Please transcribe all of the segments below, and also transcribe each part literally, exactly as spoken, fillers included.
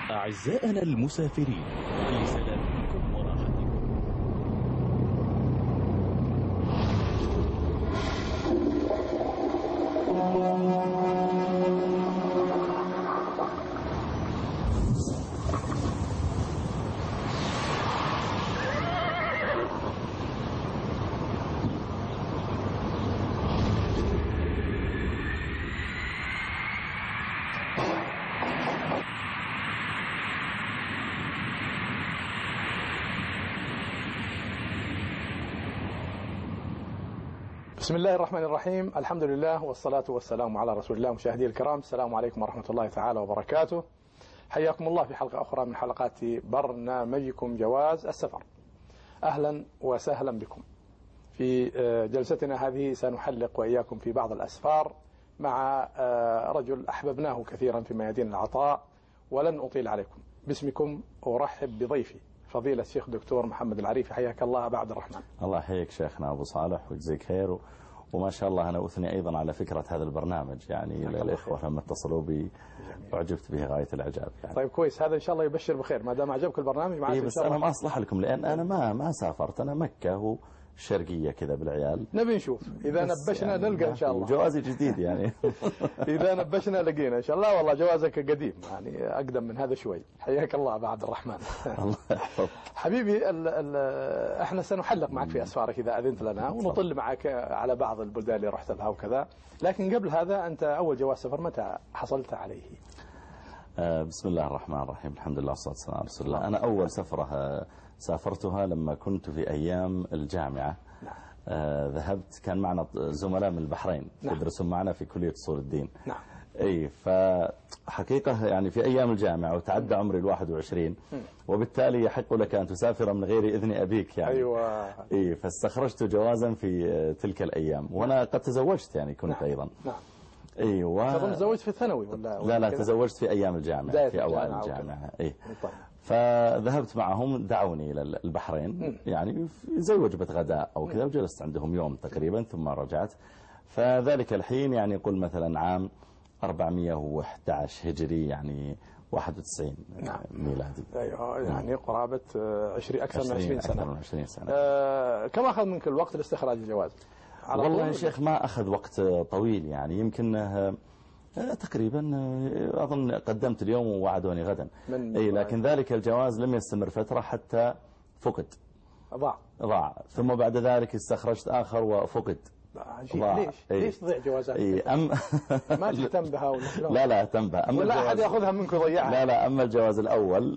أعزائنا المسافرين في سلامتكم وراحتكم. بسم الله الرحمن الرحيم. الحمد لله والصلاة والسلام على رسول الله. مشاهدي الكرام، السلام عليكم ورحمة الله تعالى وبركاته. حياكم الله في حلقة أخرى من حلقات برنامجكم جواز السفر. أهلا وسهلا بكم. في جلستنا هذه سنحلق وإياكم في بعض الأسفار مع رجل أحببناه كثيرا في ميادين العطاء، ولن أطيل عليكم. باسمكم أرحب بضيفي فضيلة الشيخ دكتور محمد العريفي. حياك الله أبا عبد الرحمن. الله يحييك شيخنا أبو صالح ويجزيك خير، وما شاء الله أنا أثني أيضا على فكرة هذا البرنامج، يعني للإخوة لما اتصلوا بي أعجبت به غاية الإعجاب يعني. طيب كويس، هذا إن شاء الله يبشر بخير ما دام عجبك البرنامج. معك إيه بس أنا ما أصلح لكم لأن أنا ما ما سافرت، أنا مكة والشرقية كذا بالعيال. نبي نشوف إذا نبشنا يعني نلقى إن شاء الله. جوازي جديد يعني. إذا نبشنا لقينا إن شاء الله. والله جوازك قديم يعني أقدم من هذا شوي. حياك الله أبا عبد الرحمن. الله يحفظك حبيبي. ال ال احنا سنحلق معك في أسفارك إذا أذنت لنا، ونطل معك على بعض البلدان اللي رحت لها وكذا. لكن قبل هذا أنت أول جواز سفر متى حصلت عليه؟ آه بسم الله الرحمن الرحيم. الحمد لله والصلاة والسلام على رسول الله. أنا أول سفرة سافرتها لما كنت في أيام الجامعة. نعم. آه ذهبت، كان معنا زملاء من البحرين. نعم. يدرسون معنا في كلية أصول الدين. نعم. اي فحقيقة يعني في أيام الجامعة وتعدى عمري الواحد وعشرين، وبالتالي يحق لك أن تسافر من غير إذن أبيك يعني. أيوة. اي فاستخرجت جوازا في تلك الأيام. وأنا قد تزوجت يعني كنت. نعم. أيضا. نعم. اي و... تظن تزوجت في الثانوي ولا, ولا لا لا كدا؟ تزوجت في أيام الجامعة، في أوائل الجامعة الجامعة. اي طيب. فذهبت معهم، دعوني إلى البحرين. م. يعني زي وجبة غداء أو كذا، وجلست عندهم يوم تقريبا ثم رجعت. فذلك الحين يعني قل مثلا عام أربعمائة وأحد عشر هجري، يعني واحد وتسعين. نعم. ميلادي. أيوة يعني قرابة عشرين أكثر من عشرين سنة. أكثر من عشرين سنة. آه كم أخذ منك الوقت لاستخراج الجواز؟ والله يا شيخ ما أخذ وقت طويل، يعني يمكن آه تقريبا آه أظن قدمت اليوم ووعدوني غدا. أي لكن ذلك الجواز لم يستمر فترة حتى فقد. ضاع. ضاع ثم بعد ذلك استخرجت آخر وفقد. ليش إيه؟ ليش تضيع جوازات؟ إيه أم ما تهتم بها ولا شلون؟ لا لا اهتم بها. أما ولا أحد يأخذها منك ويضيعها. لا لا أما الجواز الأول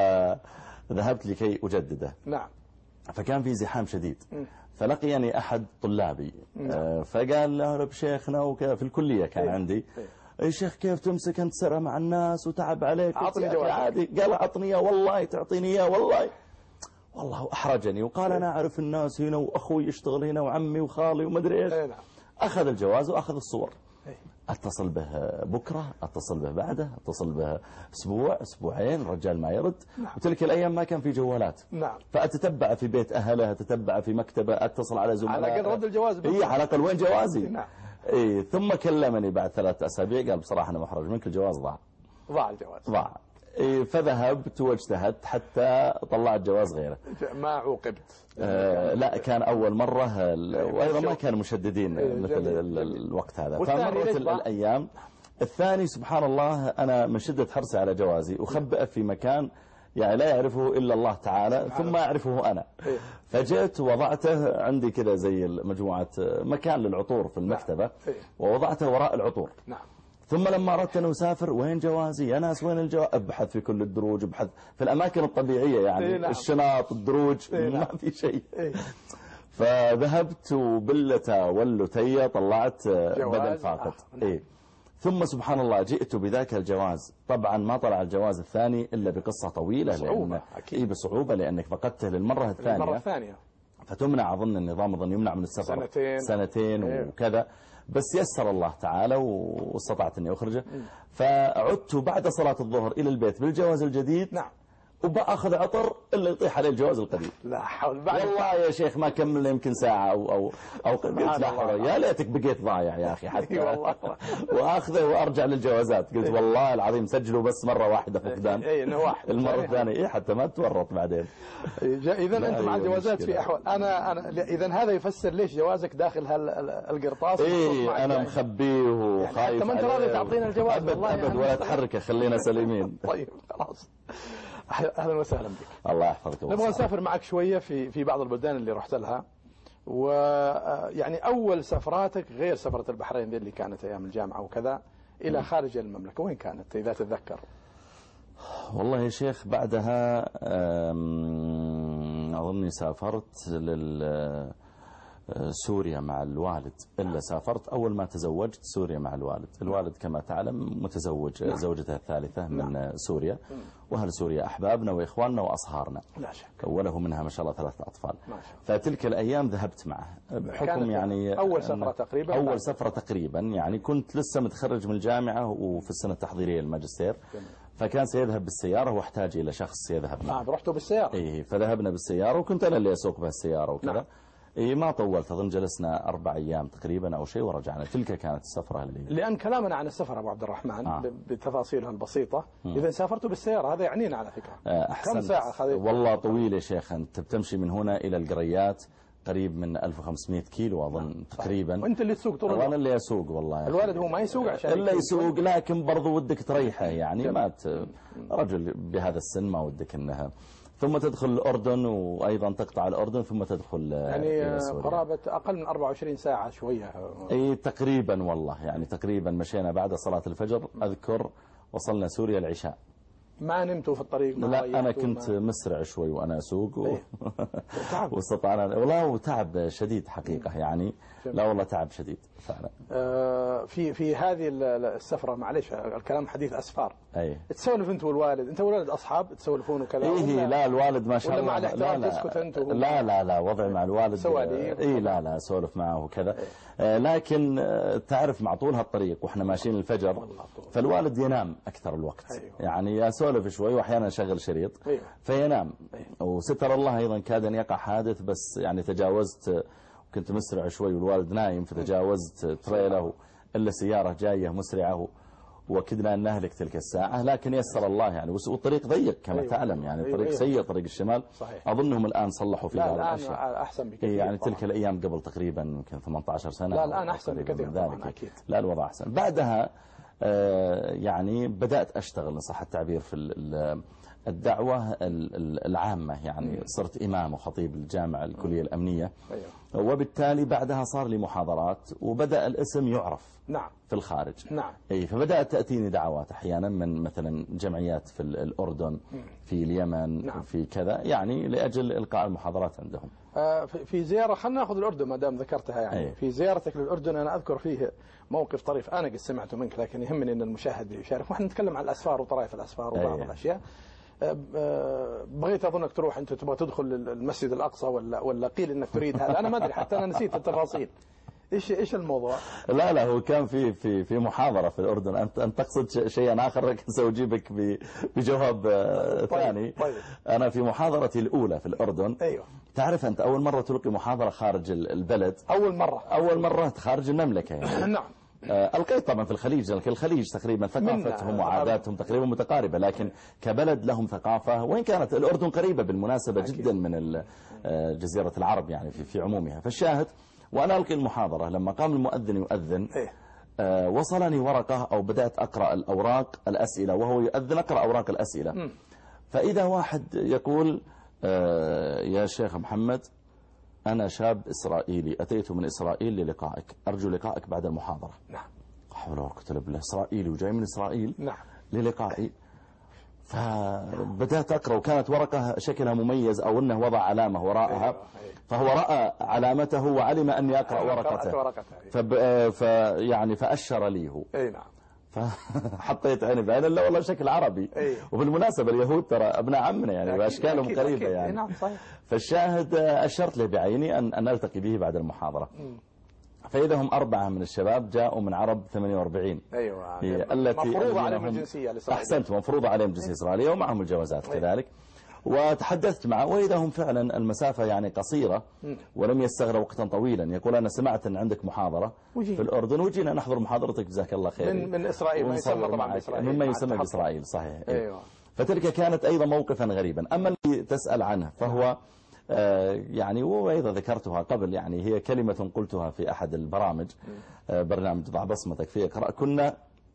فذهبت لكي أجدده. نعم. فكان في زحام شديد. م. فلقيني أحد طلابي. نعم. فقال له رب شيخنا وكذا في الكلية كان إيه؟ عندي إيه؟ يا شيخ كيف تمسك أنت سرة مع الناس وتعب عليك؟ أعطني جوازك. عادي. قال أعطني إياه والله تعطيني إياه والله. والله أحرجني وقال أنا أعرف الناس هنا وأخوي يشتغل هنا وعمي وخالي ومدري إيش. نعم. أخذ الجواز وأخذ الصور. أي. أتصل به بكرة، أتصل به بعده، أتصل به أسبوع أسبوعين، الرجال ما يرد. نعم. وتلك الأيام ما كان في جوالات. نعم. فأتتبع في بيت أهله، أتتبع في مكتبه، أتصل على زملاء. على الأقل رد الجواز. إيه على الأقل وين جوازي؟ نعم. إيه ثم كلمني بعد ثلاث أسابيع قال بصراحة أنا محرج منك، الجواز ضاع. ضاع الجواز. ضاع. إيه فذهبت واجتهدت حتى طلعت جواز غيره. ما عوقبت. آه لا كان أول مرة، وأيضا ما كان مشددين مثل الوقت هذا. فمرت الأيام. الثاني سبحان الله أنا من شدة حرصي على جوازي أخبئ في مكان يعني لا يعرفه إلا الله تعالى ثم أعرفه أنا. فجئت ووضعته عندي كذا زي مجموعة مكان للعطور في المكتبة، ووضعته وراء العطور. نعم. ثم لما أردت أن أسافر وين جوازي يا ناس وين الجواز، أبحث في كل الدروج، أبحث في الأماكن الطبيعية يعني. إيه نعم. الشناط الدروج إيه ما نعم. في شيء. إيه. فذهبت وبلتا ولتي طلعت بدل فاقد. نعم. إيه. ثم سبحان الله جئت بذاك الجواز، طبعا ما طلع الجواز الثاني إلا بقصة طويلة. بصعوبة أكيد. إيه بصعوبة لأنك فقدته للمرة الثانية. المرة الثانية. فتمنع أظن النظام أظن يمنع من السفر سنتين سنتين إيه. وكذا، بس يسر الله تعالى واستطعت أني أخرجه. فعدت بعد صلاة الظهر إلى البيت بالجواز الجديد. نعم. وبأخذ عطر اللي يطيح عليه الجواز القديم. لا حول. بعد والله يا شيخ ما كملنا يمكن ساعة أو أو أو قلت لا يا ليتك بقيت ضايع يا أخي حتى وأخذه وأرجع للجوازات. قلت والله العظيم سجلوا بس مرة واحدة فقدان. إيه إنه واحد. المرة الثانية إيه حتى ما تورط بعدين. إذا أنت مع الجوازات في أحوال. أنا أنا إذا هذا يفسر ليش جوازك داخل هالقرطاس. إيه أنا مخبيه وخايف. يعني ما أنت راضي تعطينا الجواز. أبد أبد ولا تحركه خلينا سليمين. طيب خلاص. أهلا وسهلا بك. الله يحفظك. نبغى نسافر معك شوية في في بعض البلدان اللي رحت لها، ويعني أول سفراتك غير سفرة البحرين دي اللي كانت أيام الجامعة وكذا إلى خارج المملكة، وين كانت إذا تتذكر؟ والله يا شيخ بعدها أظني سافرت لل سوريا مع الوالد. إلا سافرت أول ما تزوجت سوريا مع الوالد. الوالد كما تعلم متزوج زوجته الثالثة من سوريا، وأهل سوريا أحبابنا وإخواننا وأصهارنا، لا شك، وله منها ما شاء الله ثلاثة أطفال. فتلك الأيام ذهبت معه بحكم يعني أول سفرة تقريبا. أول سفرة تقريبا يعني كنت لسه متخرج من الجامعة وفي السنة التحضيرية للماجستير، فكان سيذهب بالسيارة واحتاج إلى شخص يذهب معه. آه رحتوا بالسيارة؟ إيه فذهبنا بالسيارة وكنت أنا اللي أسوق بها السيارة وكذا. نعم. إيه ما طولت أظن جلسنا أربع أيام تقريبا أو شيء ورجعنا. تلك كانت السفرة اللي لأن كلامنا عن السفر أبو عبد الرحمن آه. بتفاصيلها البسيطة. إذا سافرتوا بالسيارة هذا يعنينا على فكرة. آه كم ساعة خذيت؟ والله طويل يا شيخ. أنت بتمشي من هنا إلى القريات قريب من ألف وخمسمائة كيلو أظن آه. تقريبا. وأنت اللي تسوق طول الوقت؟ وأنا اللي أسوق والله. الوالد هو ما يسوق عشان إلا يسوق، لكن برضو ودك تريحه يعني. ما رجل بهذا السن ما ودك أنها ثم تدخل الأردن وأيضا تقطع الأردن ثم تدخل يعني قرابة أقل من أربعة وعشرين ساعة شوية. أي تقريبا والله يعني تقريبا مشينا بعد صلاة الفجر أذكر وصلنا سوريا العشاء. ما نمتوا في الطريق؟ لا أنا كنت ما... مسرع شوي وأنا أسوق و... واستطعنا والله وتعب شديد حقيقة يعني. لا والله تعب شديد فعلا. آه في في هذه السفرة معلش الكلام حديث أسفار. أي تسولف أنت والوالد؟ أنت والوالد أصحاب تسولفون وكذا؟ إيه لا الوالد ما شاء الله. ولا مع الاحترام لا تسكت أنت؟ لا لا لا وضعي مع الوالد سواليف. إيه لا لا سولف معه وكذا. آه لكن آه تعرف مع طول هالطريق وإحنا ماشيين الفجر فالوالد ينام أكثر الوقت. أيوه. يعني أسولف شوي وأحيانا أشغل شريط. أيوه. فينام. أيوه. وستر الله أيضا كاد أن يقع حادث بس يعني تجاوزت كنت مسرع شوي والوالد نايم فتجاوزت تريله إلا سيارة جاية مسرعة وكدنا أن نهلك تلك الساعة، لكن يسر الله يعني. والطريق ضيق كما أيوة. تعلم يعني الطريق أيوة. سيء طريق الشمال. صحيح. أظنهم الآن صلحوا في بعض الأشياء. لا الآن أحسن بكثير يعني طبعا. تلك الأيام قبل تقريبا يمكن ثمانية عشر سنة. لا الآن أحسن بكثير طبعا أكيد. لا الوضع أحسن. بعدها آه يعني بدأت أشتغل إن صح التعبير في الدعوة العامة يعني. صرت إمام وخطيب الجامعة الكلية الأمنية. أيوة. وبالتالي بعدها صار لي محاضرات وبدأ الاسم يعرف. نعم. في الخارج. نعم. أي فبدأت تأتيني دعوات أحيانا من مثلا جمعيات في الأردن في اليمن. نعم. في كذا يعني لأجل إلقاء المحاضرات عندهم. آه في زيارة خلنا نأخذ الأردن ما دام ذكرتها يعني. أي. في زيارتك للأردن أنا أذكر فيه موقف طريف أنا قد سمعته منك لكن يهمني أن المشاهد يشارك. ونحن نتكلم عن الأسفار وطرائف الأسفار وبعض أي. الأشياء. بغيت أظنك تروح أنت تبغى تدخل المسجد الأقصى ولا ولا قيل إنك تريد هذا. أنا ما أدري حتى أنا نسيت التفاصيل. إيش إيش الموضوع؟ لا لا هو كان في في في محاضرة في الأردن. أنت أنت تقصد شيئا آخر لكن سأجيبك بجواب ثاني. طيب. أنا في محاضرتي الأولى في الأردن. أيوه. تعرف أنت أول مرة تلقي محاضرة خارج البلد. أول مرة. أول مرة خارج المملكة يعني. نعم. ألقيت طبعا في الخليج لكن الخليج تقريبا ثقافتهم وعاداتهم تقريبا متقاربة لكن كبلد لهم ثقافة وإن كانت الأردن قريبة بالمناسبة أكيد. جدا من جزيرة العرب يعني في في عمومها. فالشاهد وأنا ألقي المحاضرة لما قام المؤذن يؤذن آه وصلني ورقة أو بدأت أقرأ الأوراق الأسئلة وهو يؤذن أقرأ أوراق الأسئلة. م. فإذا واحد يقول آه يا شيخ محمد أنا شاب إسرائيلي أتيت من إسرائيل للقائك أرجو لقائك بعد المحاضرة. نعم. حول ولا قوة إلا بالله. إسرائيلي وجاي من إسرائيل. نعم. للقائي. فبدأت أقرأ وكانت ورقة شكلها مميز أو أنه وضع علامة وراءها. أيوة. فهو رأى علامته وعلم أني أقرأ ورقته. فب... ف... يعني فأشر لي هو. أي نعم. فحطيت عيني بعين لا والله شكل عربي. أيوة. وبالمناسبة اليهود ترى أبناء عمنا يعني وأشكالهم أكيد قريبة أكيد. يعني. نعم صحيح. فالشاهد أشرت له بعيني أن أن ألتقي به بعد المحاضرة. م. فإذا هم أربعة من الشباب جاءوا من عرب ثمانية وأربعين. أيوة. التي مفروضة عليهم الجنسية الإسرائيلية. أحسنت، مفروضة عليهم الجنسية الإسرائيلية ومعهم الجوازات كذلك. وتحدثت معه وإذا هم فعلا المسافة يعني قصيرة ولم يستغرق وقتا طويلا. يقول أنا سمعت أن عندك محاضرة وجي. في الأردن وجينا نحضر محاضرتك جزاك الله خير. من, من إسرائيل، ما يسمى طبعا بإسرائيل، مما يسمى بإسرائيل صحيح. أيوة. فتلك كانت أيضا موقفا غريبا. أما اللي تسأل عنه فهو آه يعني وأيضا ذكرتها قبل، يعني هي كلمة قلتها في أحد البرامج، آه برنامج ضع بصمتك في اقرأ. كنا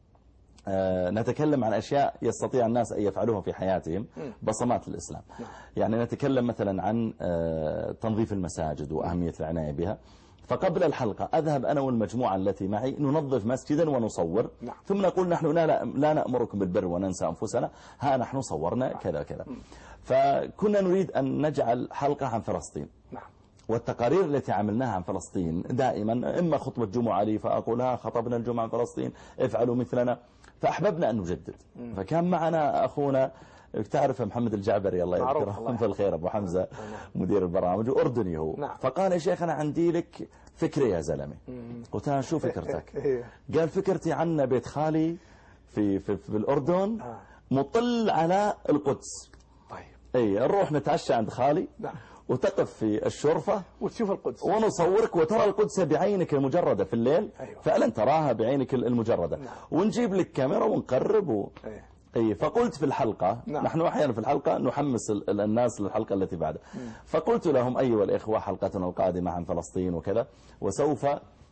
آه نتكلم عن أشياء يستطيع الناس أن يفعلوها في حياتهم، بصمات الإسلام. يعني نتكلم مثلا عن آه تنظيف المساجد وأهمية العناية بها. فقبل الحلقة أذهب أنا والمجموعة التي معي ننظف مسجدا ونصور، نعم. ثم نقول نحن لا, لا نأمركم بالبر وننسى أنفسنا، ها نحن صورنا كذا كذا. فكنا نريد أن نجعل حلقة عن فلسطين. نعم. والتقارير التي عملناها عن فلسطين دائما إما خطبة جمعة لي فأقولها خطبنا الجمعة عن فلسطين افعلوا مثلنا، فأحببنا أن نجدد. فكان معنا أخونا تعرف محمد الجعبري الله يذكره في الخير، أبو حمزة مدير البرامج وأردني هو. نعم. فقال يا شيخ أنا عندي لك فكرة يا زلمة. قلت له شو فكرتك؟ قال فكرتي عنا بيت خالي في, في, في الأردن مطل على القدس. طيب. اي نروح نتعشى عند خالي. نعم. وتقف في الشرفة وتشوف القدس ونصورك وترى القدس بعينك المجردة في الليل. أيوة. فعلا تراها بعينك المجردة. نعم. ونجيب لك كاميرا ونقرب و... أيوة. اي فقلت في الحلقة. نعم. نحن احيانا في الحلقة نحمس الناس للحلقة التي بعدها. فقلت لهم ايها الاخوة حلقتنا القادمة عن فلسطين وكذا، وسوف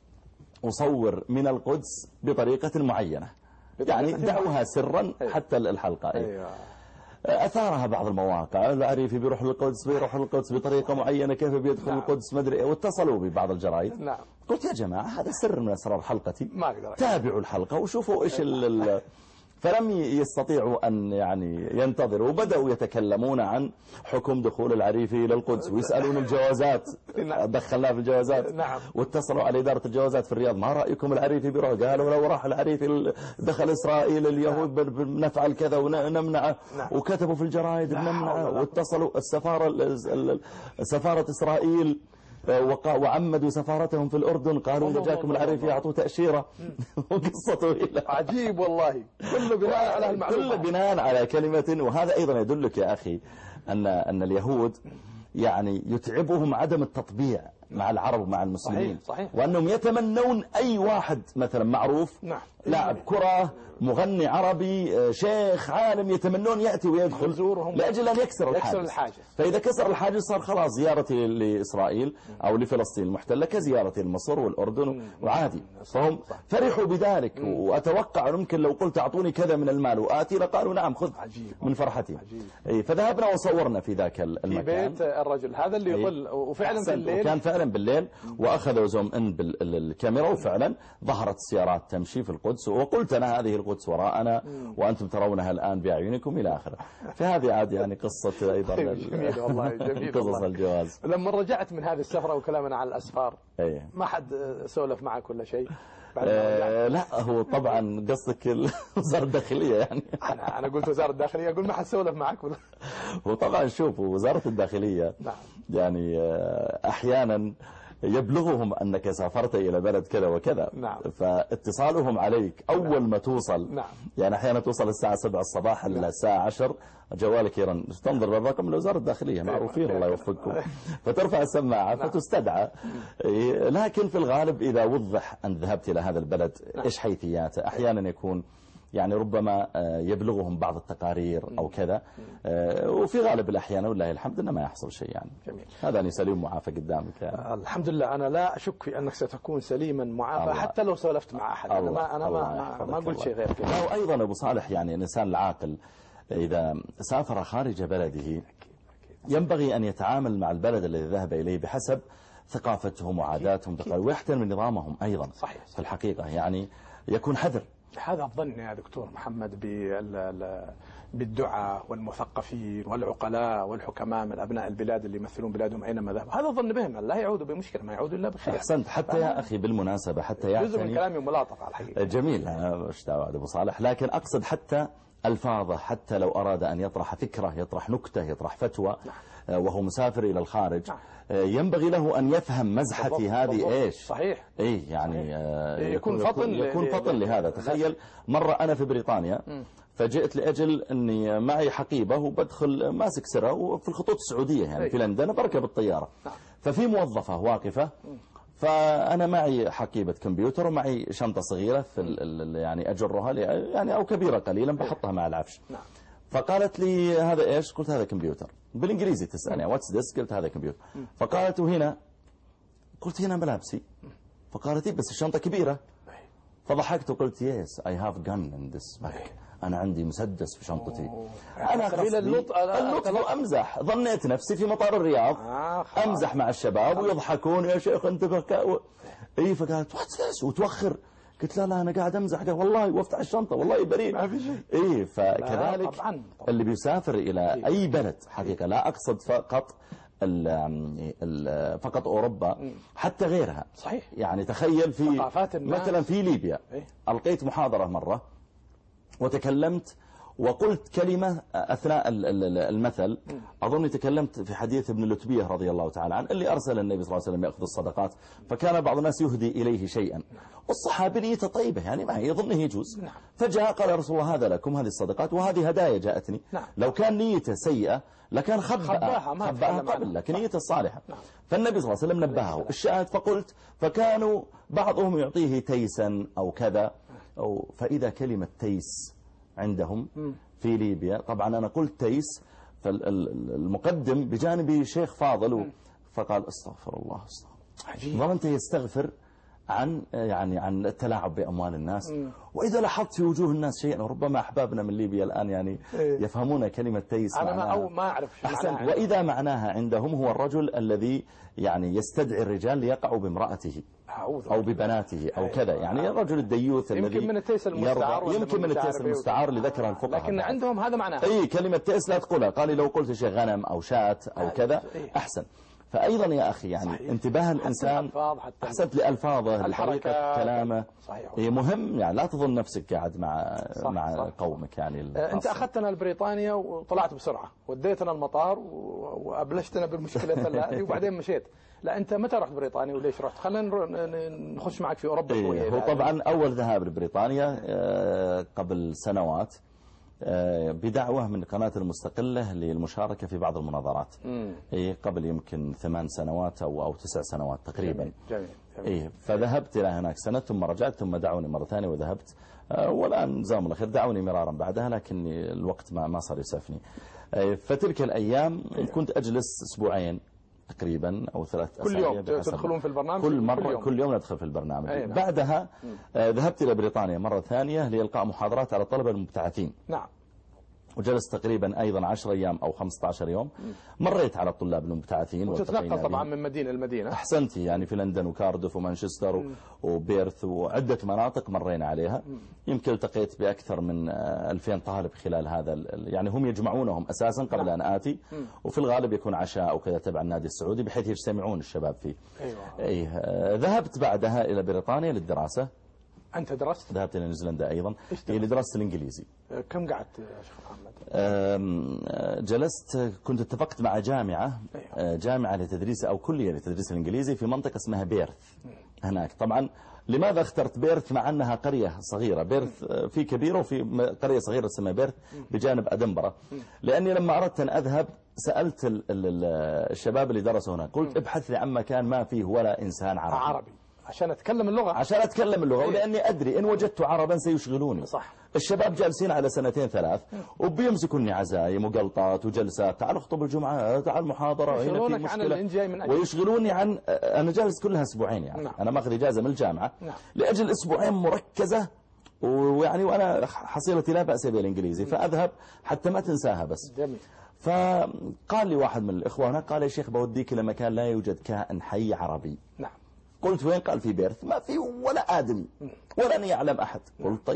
اصور من القدس بطريقة معينة، يعني دعوها سرا. أيوة. حتى الحلقة. أي. أيوة. أثارها بعض المواقع، العريفي بيروح للقدس بيروح للقدس بطريقة معينة، كيف بيدخل. نعم. القدس مدري، واتصلوا ببعض الجرائد. نعم. قلت يا جماعة هذا سر من أسرار حلقتي، ما أقدر. تابعوا الحلقة وشوفوا إيش ال فلم يستطيعوا أن يعني ينتظروا، وبدأوا يتكلمون عن حكم دخول العريفي إلى القدس ويسألون الجوازات. دخلناه في الجوازات. نعم. واتصلوا على إدارة الجوازات في الرياض، ما رأيكم العريفي بيروح؟ قالوا لو راح العريفي دخل إسرائيل اليهود بنفعل كذا ونمنعه. نعم. وكتبوا في الجرائد بنمنعه. واتصلوا السفارة سفارة إسرائيل وعمدوا سفارتهم في الأردن، قالوا إذا جاكم العريفي يعطوا تأشيرة. وقصة طويلة عجيب والله، كله بناء على المعلومات، كله بناء على كلمة. وهذا أيضا يدلك يا أخي أن أن اليهود يعني يتعبهم عدم التطبيع مع العرب ومع المسلمين. صحيح. صحيح. وأنهم يتمنون أي واحد مثلا معروف. نعم. لاعب كرة، مغني عربي، شيخ، عالم، يتمنون يأتي ويدخل لأجل أن يكسر الحاجز. الحاجز. فإذا كسر الحاجز صار خلاص زيارتي لإسرائيل أو لفلسطين المحتلة كزيارتي لمصر والأردن وعادي. فهم فرحوا بذلك. وأتوقع ممكن لو قلت أعطوني كذا من المال وآتي لقالوا نعم خذ من فرحتي. فذهبنا وصورنا في ذاك المكان في بيت الرجل هذا اللي يقول. وفعلا بالليل وكان فعلا بالليل. وأخذوا زوم إن بالكاميرا وفعلا ظهرت السيارات تمشي في القدس. وقلت أنا هذه القدس وراءنا وأنتم ترونها الآن بأعينكم إلى آخره. فهذه عاد يعني قصة أيضا جميل والله جميل قصص والله. الجواز. لما رجعت من هذه السفرة وكلامنا عن الأسفار. أيه. ما حد سولف معك ولا شيء؟ آه لا هو طبعا قصدك وزارة الداخلية يعني. أنا أنا قلت وزارة الداخلية، أقول ما حد سولف معك ولا. هو طبعا شوفوا وزارة الداخلية. نعم. يعني أحيانا يبلغهم أنك سافرت إلى بلد كذا وكذا. نعم. فاتصالهم عليك أول نعم. ما توصل. نعم. يعني أحيانا توصل الساعة سبعة الصباح إلى الساعة عشر جوالك يرن، تنظر للرقم لوزارة الداخلية معروفين الله يوفقكم. فترفع السماعة نعم. فتستدعى. لكن في الغالب إذا وضح أن ذهبت إلى هذا البلد نعم. إيش حيثياته، أحيانا يكون يعني ربما يبلغهم بعض التقارير أو كذا. وفي غالب الأحيان والله الحمد أنه ما يحصل شيء يعني. جميل. هذا أني سليم معافى قدامك يعني. الحمد لله. أنا لا أشك في أنك ستكون سليما معافى حتى لو سولفت مع أحد. أنا ما أنا ما, ما قلت شيء غير كذا. وأيضا أبو صالح يعني الإنسان العاقل إذا سافر خارج بلده ينبغي أن يتعامل مع البلد الذي ذهب إليه بحسب ثقافتهم وعاداتهم ويحترم نظامهم أيضا. صحيح. في الحقيقة يعني يكون حذر. هذا الظن يا دكتور محمد بالدعاء والمثقفين والعقلاء والحكماء من أبناء البلاد اللي يمثلون بلادهم أينما ذهبوا. هذا ظن بهم لا يعودوا بمشكلة، ما يعودوا إلا بخير. أحسنت. حتى يا أخي بالمناسبة حتى يعتني جزء من كلامي ملاطفة على الحقيقة. جميل، أنا مش دعوة أبو صالح، لكن أقصد حتى ألفاظه، حتى لو أراد أن يطرح فكرة، يطرح نكتة، يطرح فتوى وهو مسافر إلى الخارج، ينبغي له أن يفهم مزحتي هذه إيش. صحيح. إيه يعني صحيح. يكون فطن يكون فطن لهذا. تخيل مرة أنا في بريطانيا فجئت لأجل أني معي حقيبة وبدخل ماسك سرة وفي الخطوط السعودية يعني في لندن بركب الطيارة، ففي موظفة واقفة، فأنا معي حقيبة كمبيوتر ومعي شنطة صغيرة في يعني أجرها يعني أو كبيرة قليلا بحطها مع العفش. فقالت لي هذا إيش؟ قلت هذا كمبيوتر. بالإنجليزي تسألني واتس ذس؟ قلت هذا كمبيوتر. فقالت وهنا؟ قلت هنا ملابسي. فقالت بس الشنطة كبيرة. فضحكت وقلت يس I have gun in this bag. أنا عندي مسدس في شنطتي. أنا قصدي اللطف وأمزح. ظنيت نفسي في مطار الرياض أمزح مع الشباب ويضحكون يا شيخ أنت بكاء. إيه فقالت واتس ذس وتوخر. قلت لا لا أنا قاعد أمزح. قال والله وافتح الشنطة والله بريء. ما في شيء. إيه فكذلك طبعاً. طبعاً. اللي بيسافر إلى أي بلد حقيقة، لا أقصد فقط ال ال فقط أوروبا، حتى غيرها. صحيح. يعني تخيل في مثلا في ليبيا إيه؟ ألقيت محاضرة مرة وتكلمت وقلت كلمة أثناء المثل، أظن تكلمت في حديث ابن لتبيه رضي الله تعالى عنه اللي أرسل النبي صلى الله عليه وسلم يأخذ الصدقات، فكان بعض الناس يهدي إليه شيئا والصحابي نيته طيبة يعني ما يظنه يجوز، فجاء قال يا رسول الله هذا لكم هذه الصدقات وهذه هدايا جاءتني. لو كان نيته سيئة لكن خبأها خبأها قبل، لكن نيته صالحة. فالنبي صلى الله عليه وسلم نبهه الشاهد. فقلت فكانوا بعضهم يعطيه تيسا أو كذا أو فإذا كلمة تيس عندهم في ليبيا، طبعا أنا قلت تيس فالمقدم بجانبي شيخ فاضل فقال استغفر الله استغفر. ظننت يستغفر عن يعني عن التلاعب بأموال الناس. وإذا لاحظت في وجوه الناس شيئا، وربما أحبابنا من ليبيا الآن يعني يفهمون كلمة تيس أنا ما أو ما أعرف أحسن. وإذا معناها عندهم هو الرجل الذي يعني يستدعي الرجال ليقعوا بامرأته أو ببناته أو كذا، يعني الرجل الديوث الذي يمكن من التيس المستعار يمكن من التيس المستعار اللي ذكرها الفقهاء، لكن عندهم هذا معناها. أي كلمة تيس لا تقولها. قال لي لو قلت شيء غنم أو شاة أو كذا أحسن. فأيضا يا أخي يعني صحيح. انتباه الإنسان أحسنت لألفاظه لطريقة كلامه مهم، يعني لا تظن نفسك قاعد مع صح مع صح قومك يعني. أنت أخذتنا لبريطانيا وطلعت بسرعة وديتنا المطار وأبلشتنا بالمشكلة هذه وبعدين مشيت. لا أنت متى رحت بريطانيا وليش رحت؟ خلينا نخش معك في أوروبا شوية. هو طبعا أول ذهاب لبريطانيا قبل سنوات بدعوة من قناة المستقلة للمشاركة في بعض المناظرات. إيه قبل يمكن ثمان سنوات أو أو تسع سنوات تقريبا. جميل. جميل. جميل. إيه فذهبت إلى هناك سنة ثم رجعت ثم دعوني مرة ثانية وذهبت، والآن جزاهم الله خير دعوني مرارا بعدها لكن الوقت ما ما صار يسعفني. فتلك الأيام كنت أجلس أسبوعين تقريبا أو ثلاث كل يوم تدخلون في البرنامج. كل مرة كل يوم, كل يوم ندخل في البرنامج. نعم. بعدها آه ذهبت إلى بريطانيا مرة ثانية لإلقاء محاضرات على الطلبة المبتعثين. نعم. وجلست تقريبا أيضا عشر أيام أو خمسة عشر يوم مريت على الطلاب المبتعثين وتتنقل طبعا من مدينة لمدينة. أحسنتي يعني في لندن وكاردف ومانشستر مم. وبيرث وعدة مناطق مرينا عليها. مم. يمكن التقيت بأكثر من ألفين طالب خلال هذا، يعني هم يجمعونهم أساسا قبل نعم. أن آتي. مم. وفي الغالب يكون عشاء أو كذا تبع النادي السعودي بحيث يجتمعون الشباب فيه. أيوة. أيه. ذهبت بعدها إلى بريطانيا للدراسة. أنت درست؟ ذهبت إلى نيوزيلندا أيضا لدراسة الإنجليزي. كم قعدت يا شيخ محمد؟ جلست كنت اتفقت مع جامعة أيوة. جامعة لتدريس أو كلية لتدريس الإنجليزي في منطقة اسمها بيرث هناك. طبعا لماذا اخترت بيرث مع أنها قرية صغيرة؟ بيرث في كبيرة وفي قرية صغيرة اسمها بيرث بجانب أدنبرا. لأني لما أردت أن أذهب سألت الشباب اللي درسوا هناك قلت ابحث لي عن مكان ما فيه ولا إنسان عربي, عربي. عشان أتكلم اللغة عشان أتكلم اللغة ولأني أدري إن وجدت عربا سيشغلوني. صح. الشباب جالسين على سنتين ثلاث وبيمسكوني عزايم وجلطات وجلسات، تعال اخطب الجمعة، تعال محاضرة، هنا في مشكلة ويشغلوني عن أنا جالس كلها أسبوعين يعني. نعم. أنا ماخذ إجازة من الجامعة. نعم. لأجل أسبوعين مركزة ويعني وأنا حصيلتي لا بأس بالإنجليزي فأذهب حتى ما تنساها بس. جميل. فقال لي واحد من الإخوة هناك قال يا شيخ بوديك إلى مكان لا يوجد كائن حي عربي. نعم. قلت وين؟ قال في بيرث ما في ولا آدمي ولا أن يعلم أحد. قلت طيب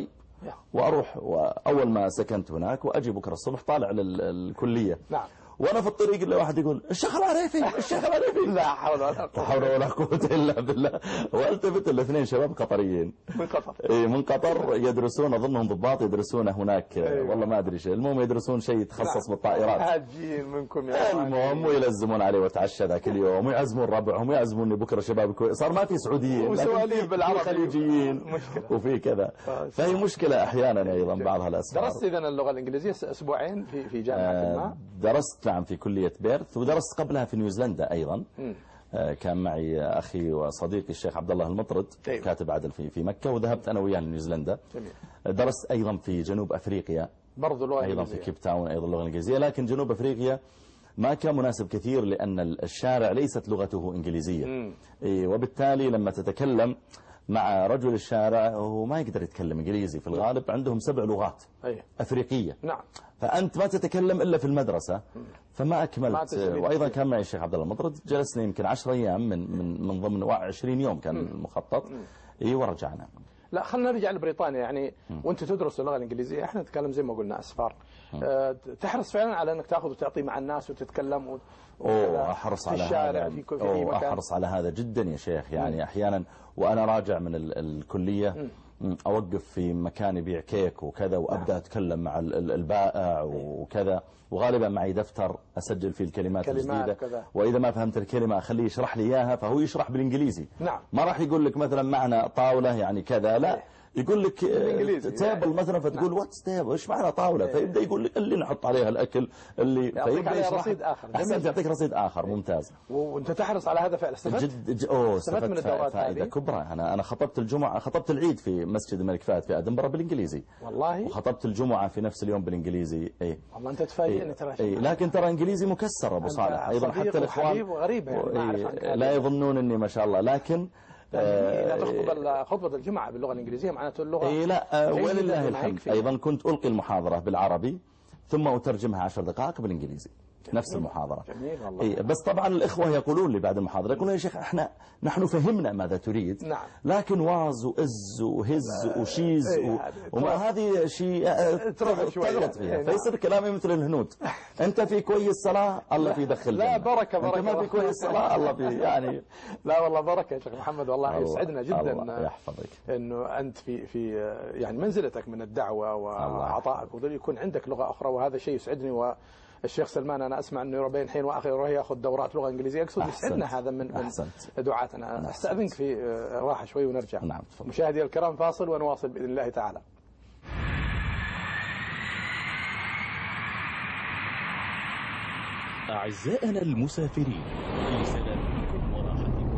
وأروح وأول ما سكنت هناك وأجي بكرة الصبح طالع للكلية. نعم. وانا في الطريق اللي واحد يقول الشيخ العريفي الشيخ العريفي لا حول ولا قوة حول ولا قوة الا بالله. والتفت الاثنين شباب قطريين من قطر. اي من قطر يدرسون اظنهم ضباط يدرسون هناك. أيوة. والله ما ادري شيء المهم يدرسون شيء يتخصص بالطائرات. هاجين منكم يا المهم ويلزمون عليه وتعشى ذاك اليوم ويعزمون ربعهم ويعزموني بكره شباب كوي. صار ما في سعوديين وسواليف بالعربي خليجيين وفي كذا. فهي مشكلة احيانا ايضا بعضها الاسفار. درست اذا اللغة الانجليزية اسبوعين في في جامعة ما؟ درست نعم في كلية بيرث ودرست قبلها في نيوزيلندا أيضا. آه كان معي أخي وصديقي الشيخ عبد الله المطرد كاتب عدل في في مكة وذهبت أنا وياه لنيوزيلندا. درست أيضا في جنوب أفريقيا برضو لغة أيضا في كيب تاون أيضا اللغة الإنجليزية. لكن جنوب أفريقيا ما كان مناسب كثير لأن الشارع ليست لغته إنجليزية. إيه وبالتالي لما تتكلم مع رجل الشارع هو ما يقدر يتكلم إنجليزي في الغالب عندهم سبع لغات أيه. أفريقية. نعم. فأنت ما تتكلم إلا في المدرسة فما أكملت. وأيضا كان معي الشيخ عبد الله المطرد جلسنا يمكن عشر أيام من من من ضمن عشرين يوم كان المخطط. إيه ورجعنا. لا خلينا نرجع لبريطانيا يعني وانت تدرس اللغة الإنجليزية احنا نتكلم زي ما قلنا أسفار. أه تحرص فعلا على انك تاخذ وتعطي مع الناس وتتكلم و... أوه أحرص على هذا. في في أوه أحرص على هذا جدا يا شيخ يعني. م. أحيانا وأنا راجع من ال الكلية م. أوقف في مكان يبيع كيك وكذا وأبدأ أتكلم مع البائع وكذا وغالبا معي دفتر أسجل فيه الكلمات الجديدة وإذا ما فهمت الكلمة أخليه يشرح لي إياها فهو يشرح بالإنجليزي. نعم. ما راح يقول لك مثلا معنا طاولة يعني كذا لا يقول لك تيبل مثلا فتقول واتس تيبل ايش معنى طاوله فيبدا يقول لك اللي نحط عليها الاكل اللي يعطيك عليها رصيد اخر. احسن يعطيك رصيد اخر ممتاز. وانت تحرص على هذا فعلا. استفدت جد ج... اوه استفدت من الدورات فائده هذه كبرى. انا انا خطبت الجمعه خطبت العيد في مسجد الملك فهد في ادنبرا بالانجليزي والله وخطبت الجمعه في نفس اليوم بالانجليزي. اي والله انت تفاجئني ترى. اي لكن ترى انجليزي مكسر ابو صالح ايضا حتى الاخوان غريب يعني لا يظنون اني ما شاء الله لكن لا تخطب خطبة الجمعة باللغة الإنجليزية معناته اللغة إيه لا ولله الحمد. أيضا كنت ألقي المحاضرة بالعربي ثم أترجمها عشر دقائق بالإنجليزي نفس المحاضرة. جميل والله. إيه بس طبعا الإخوة يقولون لي بعد المحاضرة يقولون يا شيخ احنا نحن فهمنا ماذا تريد. نعم. لكن واز وإز وهز وشيز إيه و... وما هذه شيء تغلط فيها فيصير كلامي مثل الهنود. أنت في كويس صلاة الله في دخل لا بركة بركة. أنت ما في كويس صلاة الله في يعني لا والله بركة يا شيخ محمد والله يسعدنا جدا الله يحفظك إنه أنت في في يعني منزلتك من الدعوة وعطائك وذل يكون عندك لغة أخرى وهذا شيء يسعدني. و الشيخ سلمان أنا أسمع أنه بين حين وآخر يروح يأخذ دورات لغة إنجليزية يقصد يسعدنا هذا من, من دعاتنا. أستأذنك في راحة شوي ونرجع. نعم. مشاهدي الكرام فاصل ونواصل بإذن الله تعالى. أعزائنا المسافرين في سلامتكم وراحتكم.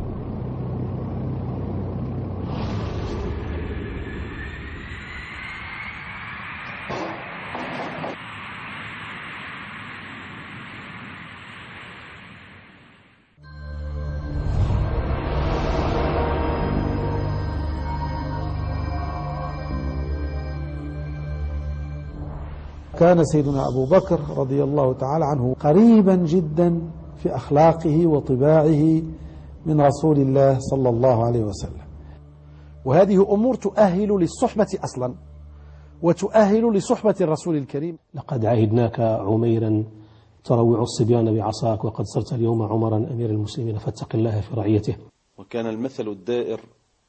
كان سيدنا أبو بكر رضي الله تعالى عنه قريبا جدا في أخلاقه وطباعه من رسول الله صلى الله عليه وسلم. وهذه أمور تؤهل للصحبة أصلا وتؤهل لصحبة الرسول الكريم. لقد عهدناك عميرا تروع الصبيان بعصاك وقد صرت اليوم عمرا أمير المسلمين فاتق الله في رعيته. وكان المثل الدائر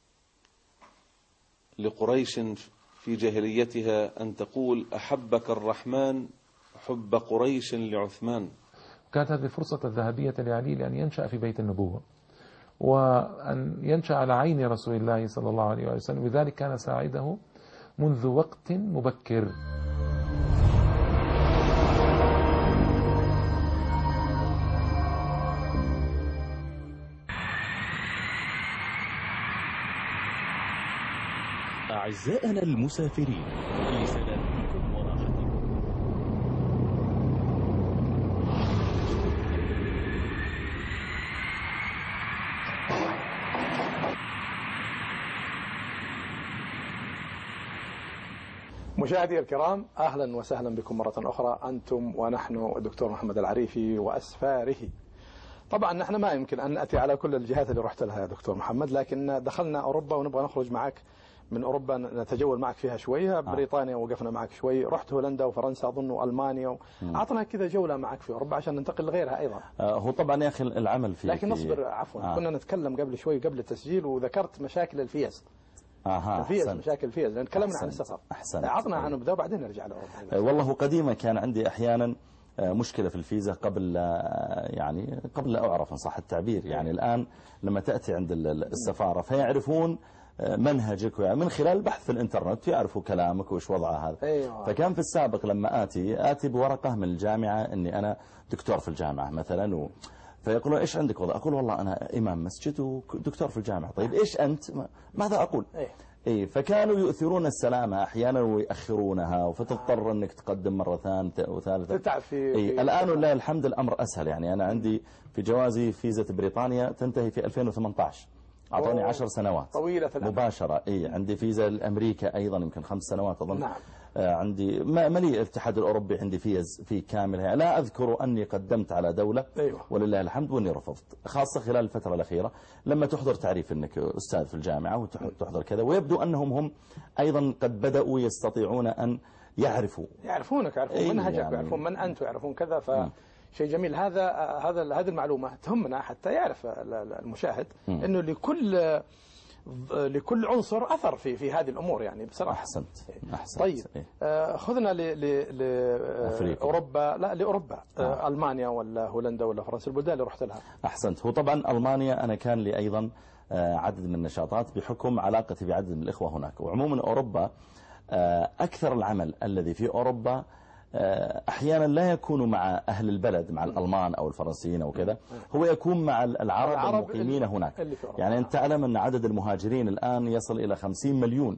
لقريش في جاهليتها أن تقول أحبك الرحمن حب قريش لعثمان. كانت هذه الفرصة الذهبية لعلي لأن ينشأ في بيت النبوة وأن ينشأ على عين رسول الله صلى الله عليه وسلم وذلك كان ساعده منذ وقت مبكر. أعزائنا المسافرين في سلامتكم وراحتكم. مشاهدي الكرام أهلا وسهلا بكم مرة أخرى أنتم ونحن الدكتور محمد العريفي وأسفاره. طبعا نحن ما يمكن أن نأتي على كل الجهات اللي رحت لها يا دكتور محمد لكن دخلنا أوروبا ونبغى نخرج معك من أوروبا نتجول معك فيها شوية. بريطانيا وقفنا معك شوي، رحت هولندا وفرنسا أظن وألمانيا، أعطنا كذا جولة معك في أوروبا عشان ننتقل لغيرها أيضا. هو طبعا يا أخي العمل في لكن نصبر عفوا آه. كنا نتكلم قبل شوي قبل التسجيل وذكرت مشاكل الفيز. اها الفيز مشاكل الفيز لان تكلمنا عن السفر. احسنت. عطنا عنه بدأ وبعدين نرجع لاوروبا. والله قديما كان عندي احيانا مشكلة في الفيزا قبل يعني قبل لا اعرف ان صح التعبير. يعني الان لما تاتي عند السفارة فيعرفون منهجك من خلال البحث في الانترنت، يعرفوا كلامك وايش وضعه هذا. أيوة. فكان في السابق لما اتي اتي بورقة من الجامعة اني انا دكتور في الجامعة مثلا و فيقولون ايش عندك وضع؟ اقول والله انا امام مسجد ودكتور في الجامعة. طيب ايش انت؟ ماذا اقول؟ أيه. اي فكانوا يؤثرون السلامة احيانا ويأخرونها فتضطر انك تقدم مرة ثانية وثالثة. تتعب في, إيه في الان ولله الحمد الامر اسهل. يعني انا عندي في جوازي فيزا بريطانيا تنتهي في ألفين وثمانية عشر، اعطوني عشر سنوات طويلة مباشرة. اي عندي فيزا الامريكا ايضا يمكن خمس سنوات اظن. نعم. آه عندي مليء الاتحاد الاوروبي عندي فيز في كاملها. لا اذكر اني قدمت على دولة أيوة. ولله الحمد واني رفضت، خاصة خلال الفترة الاخيرة لما تحضر تعريف انك استاذ في الجامعة وتحضر كذا، ويبدو انهم هم ايضا قد بدأوا يستطيعون ان يعرفوا يعرفونك، يعرفون أيه منهجك، يعني يعرفون من انت، ويعرفون كذا. ف شيء جميل. هذا هذا هذه المعلومة تهمنا حتى يعرف المشاهد م. انه لكل لكل عنصر أثر في في هذه الأمور يعني بصراحة. أحسنت. أحسنت. طيب آه خذنا لأوروبا، لا لأوروبا آه. ألمانيا ولا هولندا ولا فرنسا، البلدان اللي رحت لها. أحسنت. هو طبعا ألمانيا أنا كان لي أيضا آه عدد من النشاطات بحكم علاقتي بعدد من الإخوة هناك. وعموما أوروبا آه أكثر العمل الذي في أوروبا أحيانا لا يكون مع أهل البلد، مع الألمان أو الفرنسيين أو كذا، هو يكون مع العرب, العرب المقيمين هناك. يعني أنت تعلم أن عدد المهاجرين الآن يصل إلى خمسين مليون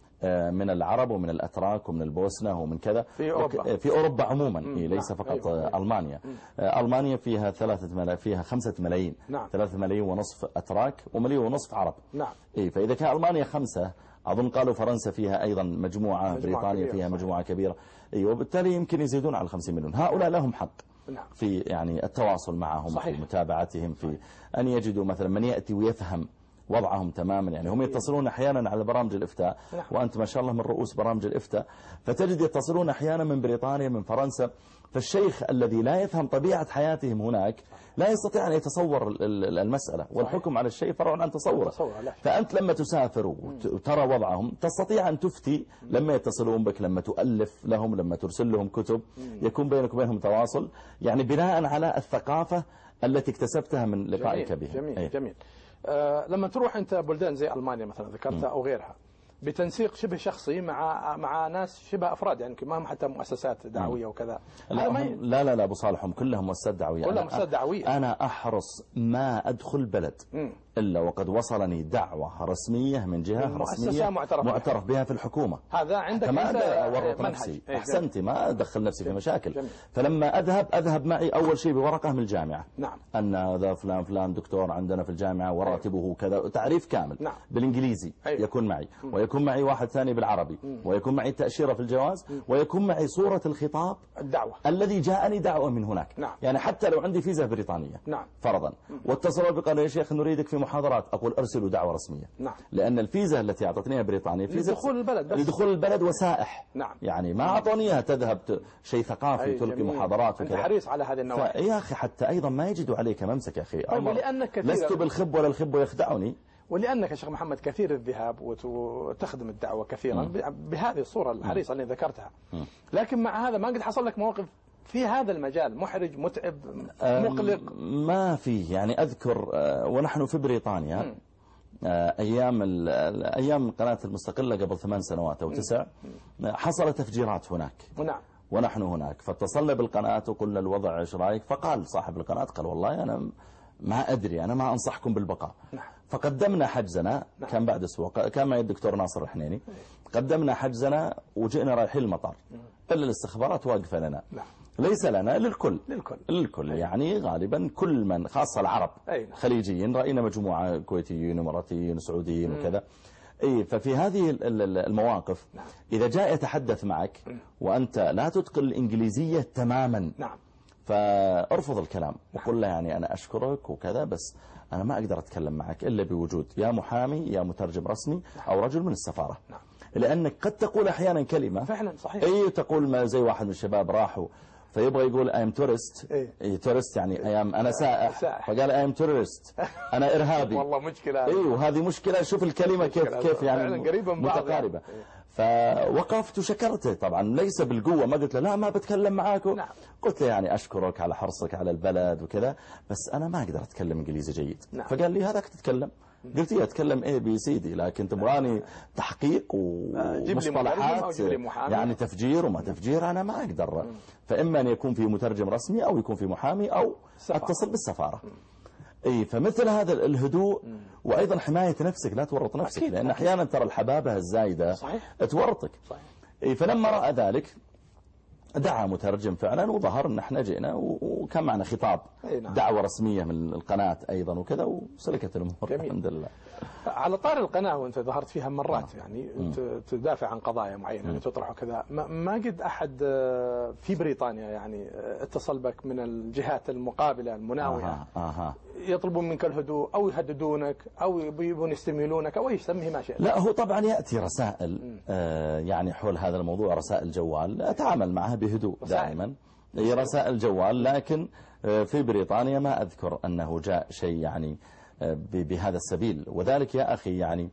من العرب ومن الأتراك ومن البوسنة ومن كذا في أوروبا, في أوروبا عموما. إيه ليس فقط أيوة. ألمانيا. ألمانيا فيها ثلاثة ملا فيها خمسة ملايين. نعم. ثلاثة ملايين ونصف أتراك ومليون ونصف عرب. نعم. إيه فإذا كان ألمانيا خمسة، أظن قالوا فرنسا فيها أيضا مجموعة, مجموعة بريطانيا فيها مجموعة كبيرة. أيوة وبالتالي يمكن يزيدون على خمسين مليون. هؤلاء لهم حق نعم. في يعني التواصل معهم، صحيح. في متابعتهم، في أن يجدوا مثلا من يأتي ويفهم وضعهم تماما. يعني هم يتصلون أحيانا على برامج الإفتاء، وأنت ما شاء الله من رؤوس برامج الإفتاء، فتجد يتصلون أحيانا من بريطانيا من فرنسا. فالشيخ الذي لا يفهم طبيعة حياتهم هناك لا يستطيع أن يتصور المسألة، والحكم على الشيء فرع عن تصوره. فأنت لما تسافر وترى وضعهم تستطيع أن تفتي لما يتصلون بك، لما تؤلف لهم، لما ترسل لهم كتب، يكون بينك وبينهم تواصل يعني بناء على الثقافة التي اكتسبتها من لقائك بهم. جميل. أيه. جميل. آه لما تروح أنت بلدان زي ألمانيا مثلا ذكرتها أو غيرها بتنسيق شبه شخصي مع مع ناس شبه أفراد، يعني ما هم حتى مؤسسات دعوية وكذا. لا, ما ي... لا لا لا أبو صالح هم كلهم مؤسسات دعوية. كلهم مؤسسات دعوية. أنا أحرص ما أدخل بلد م. إلا وقد وصلني دعوة رسمية من جهة رسمية معترف, معترف بها في الحكومة. هذا عندك ما أورط نفسي. أحسنتي، ما أدخل نفسي في مشاكل. جميل. فلما أذهب أذهب معي أول شيء بورقة من الجامعة. نعم. أن هذا فلان فلان دكتور عندنا في الجامعة وراتبه كذا، تعريف كامل. نعم. بالإنجليزي. أيوه. يكون معي م. ويكون معي واحد ثاني بالعربي م. ويكون معي تأشيرة في الجواز م. ويكون معي صورة الخطاب الدعوة الذي جاءني دعوة من هناك. نعم. يعني حتى لو عندي فيزا بريطانية. نعم. فرضا واتصلوا بي قالوا يا شيخ نريدك في محاضرات، أقول أرسلوا دعوة رسمية. نعم. لأن الفيزا التي أعطتني بريطانيا فيزا لدخول البلد بس. لدخول البلد وسائح. نعم. يعني ما أعطونيها تذهب ت... شيء ثقافي تلقي محاضرات وكذا. أنت حريص على هذه النواحي. يا أخي حتى أيضا ما يجدوا عليك ممسك يا أخي. ولأنك لست بالخب ولا الخب يخدعني. ولأنك يا شيخ محمد كثير الذهاب وتخدم الدعوة كثيرا م. بهذه الصورة الحريصة اللي ذكرتها. م. لكن مع هذا ما قد حصل لك مواقف في هذا المجال محرج متعب مقلق؟ ما فيه. يعني أذكر ونحن في بريطانيا م. أيام أيام القناة المستقلة قبل ثمان سنوات أو تسع حصل تفجيرات هناك. نعم. ونحن هناك فاتصلنا بالقناة وقلنا الوضع ايش رايك؟ فقال صاحب القناة قال والله أنا ما أدري، أنا ما أنصحكم بالبقاء. نعم. فقدمنا حجزنا. نعم. كان بعد أسبوع كان معي الدكتور ناصر الحنيني. قدمنا حجزنا وجئنا رايحين المطار إلا الاستخبارات واقفة لنا. نعم. ليس لنا، للكل للكل, للكل. يعني غالبا كل من خاصة العرب أي. خليجيين، رأينا مجموعة كويتيين ومراتيين وسعوديين وكذا. إيه ففي هذه المواقف نعم. إذا جاء يتحدث معك وأنت لا تتقن الإنجليزية تماما نعم. فارفض الكلام وقل له يعني أنا أشكرك وكذا، بس أنا ما أقدر أتكلم معك إلا بوجود يا محامي يا مترجم رسمي أو رجل من السفارة. نعم. لأنك قد تقول أحيانا كلمة فعلا صحيح. أي تقول ما زي واحد من الشباب راحوا فيبغى يقول I am tourist. إيه tourist يعني I am أنا سائح. فقال I am tourist أنا إرهابي. والله مشكلة. إيه وهذه مشكلة. شوف الكلمة كيف كيف يعني متقاربة. فوقفت وشكرته طبعا ليس بالقوة ما قلت له لا ما بتكلم معاك. نعم. قلت له يعني أشكرك على حرصك على البلد وكذا بس أنا ما أقدر أتكلم إنجليزي جيد. نعم. فقال لي هذاك تتكلم. قلت لي أتكلم اي بي سي دي لكن تبغاني تحقيق ومصطلحات يعني تفجير وما تفجير أنا ما أقدر. فإما أن يكون في مترجم رسمي أو يكون في محامي أو أتصل بالسفارة. اي فمثل هذا الهدوء وأيضا حماية نفسك لا تورط نفسك لأن أكيد. أحيانا ترى الحبابة الزايدة صحيح. تورطك. صحيح. اي فلما رأى ذلك دعا مترجم فعلا وظهر ان احنا جئنا وكان معنا خطاب نعم. دعوة رسمية من القناة ايضا وكذا وسلكت الامور الحمد لله. على طار القناة وانت ظهرت فيها مرات يعني م. تدافع عن قضايا معينة يعني تطرح وكذا ما قد احد في بريطانيا يعني اتصل بك من الجهات المقابلة المناوئة آه. آه. يطلبون منك الهدوء او يهددونك او يبون يستميلونك او يسميه ما شاء. لا هو طبعا يأتي رسائل آه يعني حول هذا الموضوع رسائل جوال اتعامل معها بهدوء دائما هي رسائل جوال لكن في بريطانيا ما أذكر أنه جاء شيء يعني بهذا السبيل وذلك يا أخي يعني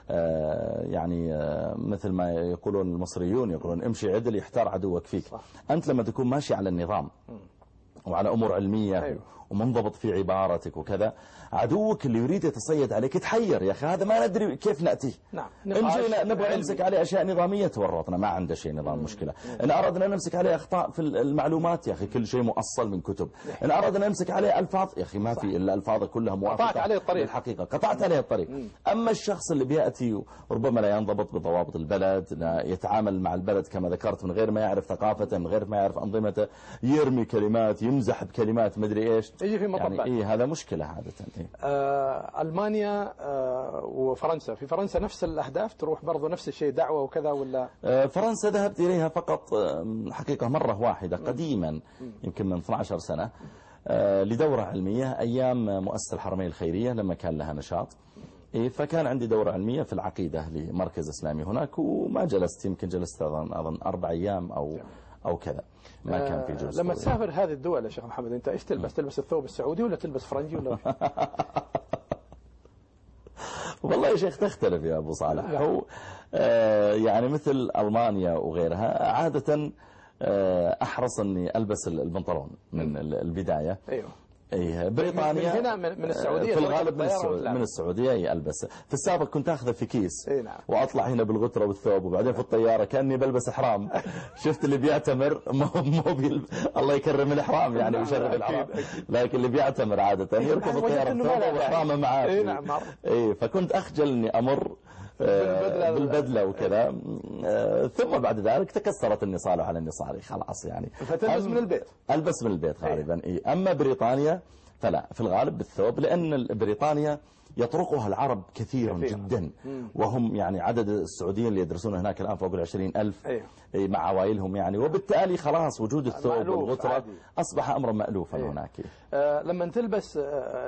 يعني مثل ما يقولون المصريون يقولون امشي عدل يحتار عدوك فيك. صح. أنت لما تكون ماشي على النظام وعلى أمور علمية أيوه. ومنضبط في عبارتك وكذا عدوك اللي يريد يتصيد عليك يتحير يا أخي هذا ما ندري كيف نأتيه. نعم. إن جينا نبغى نمسك عليه أشياء نظامية تورطنا ما عنده شيء نظام مشكلة. إن أردنا نمسك عليه أخطاء في المعلومات يا أخي كل شيء مؤصل من كتب. إن أردنا نمسك عليه ألفاظ يا أخي ما في إلا ألفاظ كلها موافقة قطعت عليه الطريق الحقيقة قطعت عليه الطريق. مم. أما الشخص اللي بيأتي وربما لا ينضبط بضوابط البلد لا يتعامل مع البلد كما ذكرت من غير ما يعرف ثقافته من غير ما يعرف أنظمته يرمي كلمات يمزح بكلمات مدري إيش يجي في مطبات. يعني إيه هذا مشكلة عادة. إيه؟ آه ألمانيا آه وفرنسا في فرنسا نفس الأهداف تروح برضو نفس الشيء دعوة وكذا ولا آه فرنسا ذهبت إليها فقط حقيقة مرة واحدة قديما يمكن من اثنتي عشرة سنة آه لدورة علمية أيام مؤسسة الحرمين الخيرية لما كان لها نشاط. إيه فكان عندي دورة علمية في العقيدة لمركز إسلامي هناك وما جلست يمكن جلست أظن, أظن أربع أيام أو أو كذا ما كان في جلسة. لما تسافر هذه الدول يا شيخ محمد أنت إيش تلبس تلبس الثوب السعودي ولا تلبس فرنجي ولا والله يا شيخ تختلف يا أبو صالح. هو آه يعني مثل ألمانيا وغيرها عادة آه أحرص أني ألبس البنطلون من البداية. أيوه. ايه بريطانيا من هنا من السعودية في الغالب من السعودية, من السعودية ألبس. في السابق كنت أخذه في كيس إيه نعم. وأطلع هنا بالغترة والثوب وبعدين في الطيارة كأني بلبس إحرام. شفت اللي بيعتمر مو مو بيل... الله يكرم الإحرام يعني ويشرف الإحرام لكن اللي بيعتمر عادة يركب الطيارة الثوب وإحرامه معاه. إيه نعم. إيه فكنت أخجل إني أمر بالبدلة, بالبدلة وكذا آه ثم بعد ذلك تكسرت النصال على النصال خلاص يعني فتلبس من البيت ألبس من البيت غالبا. إيه أما بريطانيا فلا في الغالب بالثوب لأن بريطانيا يطرقها العرب كثيرا جدا وهم يعني عدد السعوديين اللي يدرسون هناك الآن فوق العشرين ألف أيوه. مع عوائلهم يعني وبالتالي خلاص وجود الثوب والغترة أصبح أمرا مألوفا أيوه. هناك. آه لما تلبس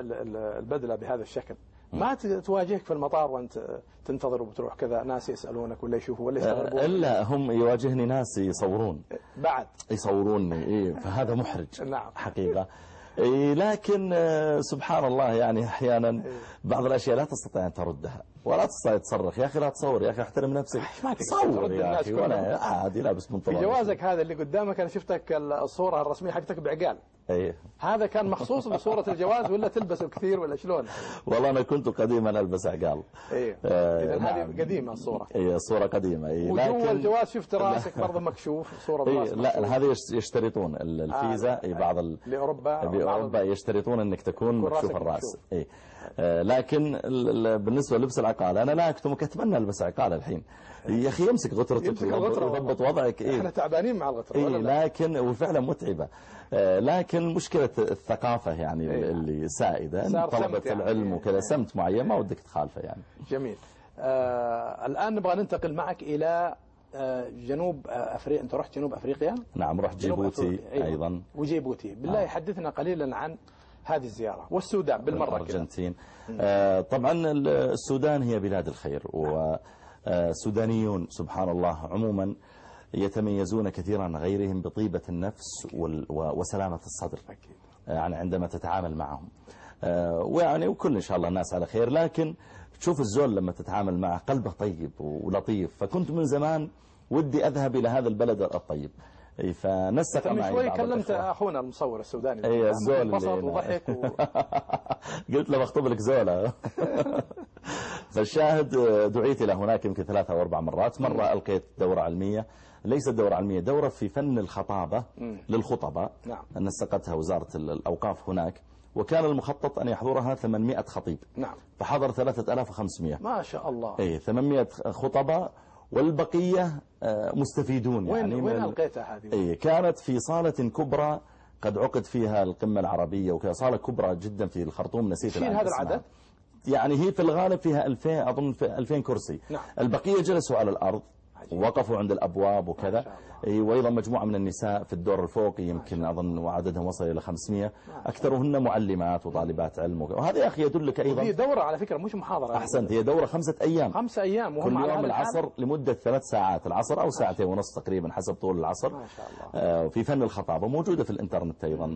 البدلة بهذا الشكل ما تواجهك في المطار وانت تنتظر وبتروح كذا ناس يسألونك ولا يشوفوا ولا يستغربون؟ إلا هم يواجهني ناس يصورون بعد يصوروني إيه فهذا محرج. نعم. حقيقة. إيه لكن سبحان الله يعني أحيانا بعض الأشياء لا تستطيع أن تردها ولا تستطيع تصرخ يا أخي لا تصور يا أخي احترم نفسك صور يا أخي وأنا عادي لابس بنطلون. في جوازك هذا اللي قدامك أنا شفتك الصورة الرسمية حقتك بعقال. ايه هذا كان مخصوص لصورة الجواز ولا تلبس الكثير ولا شلون؟ والله أنا كنت قديما ألبس عقال. ايه آه إذا هذه نعم. قديمة الصورة. ايه الصورة قديمة. ايه وجوا الجواز شفت راسك برضه مكشوف صورة إيه لا هذه يشترطون الفيزا آه. إيه بعض ال... لأوروبا بأوروبا يشترطون أنك تكون مكشوف الرأس. إيه آه لكن بالنسبة للبس العقال أنا لا أكتمك أتمنى ألبس عقال الحين يا أخي يمسك غترتك ويضبط وضعك. إيه احنا تعبانين مع الغترة. إيه لكن وفعلا متعبة آه لكن مشكلة الثقافة يعني إيه اللي سائدة طلبة يعني العلم وكذا سمت معين ما ودك تخالفه يعني. جميل. آه الآن نبغى ننتقل معك إلى آه جنوب أفريقيا. أنت رحت جنوب أفريقيا؟ نعم رحت جيبوتي أيضا. وجيبوتي بالله آه. حدثنا قليلا عن هذه الزيارة. والسودان بالمرة. الأرجنتين. آه طبعا السودان هي بلاد الخير، والسودانيون سبحان الله عموما يتميزون كثيرا عن غيرهم بطيبة النفس وسلامة الصدر يعني عندما تتعامل معهم. آه ويعني وكل إن شاء الله الناس على خير، لكن تشوف الزول لما تتعامل معه قلبه طيب ولطيف. فكنت من زمان ودي أذهب إلى هذا البلد الطيب، فنسق معي. شوي كلمت أخونا المصور السوداني اي الزول انبسط وضحك و... قلت له بخطب لك زولة. فالشاهد دعيت إلى هناك يمكن ثلاثة أو أربع مرات. مرة ألقيت دورة علمية، ليست دورة علمية، دورة في فن الخطابة للخطباء. نعم. نسقتها وزارة الأوقاف هناك، وكان المخطط أن يحضرها ثمانمائة خطيب. نعم. فحضر ثلاثة آلاف وخمسمائة. ما شاء الله. اي ثمانمائة خطباء، والبقية مستفيدون. وين يعني وين ألقيتها هذه؟ اي كانت في صالة كبرى قد عقد فيها القمة العربية، وكذا صالة كبرى جدا في الخرطوم، نسيت الآن هذا العدد. يعني هي في الغالب فيها ألفين أظن في ألفين كرسي. نعم. البقية جلسوا على الأرض ووقفوا عند الأبواب وكذا. وأيضا مجموعة من النساء في الدور الفوقي يمكن أظن وعددهم وصل إلى خمسمائة، أكثرهن معلمات وطالبات علم. وهذا يا أخي يدلك أيضا هي دورة على فكرة مش محاضرة. أحسنت، هي دورة خمسة أيام. خمسة أيام كل يوم العصر لمدة ثلاث ساعات، العصر أو ساعتين ونص تقريبا حسب طول العصر. ما شاء الله. في فن الخطابة موجودة في الإنترنت أيضا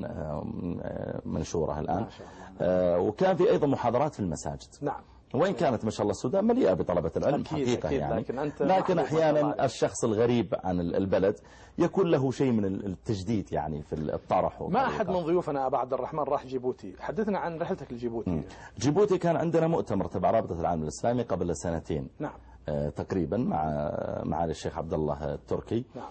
منشورة الآن. وكان في أيضا محاضرات في المساجد. نعم. وين كانت ما شاء الله السودان مليئة بطلبة العلم أكيد حقيقة أكيد. يعني. لكن, أنت لكن أحيانا الشخص الغريب عن البلد يكون له شيء من التجديد يعني في الطرح. ما أحد من ضيوفنا أبا عبد الرحمن راح جيبوتي، حدثنا عن رحلتك لجيبوتي. م. جيبوتي كان عندنا مؤتمر تبع رابطة العالم الإسلامي قبل سنتين. نعم. آه تقريبا مع معالي الشيخ عبد الله التركي. نعم.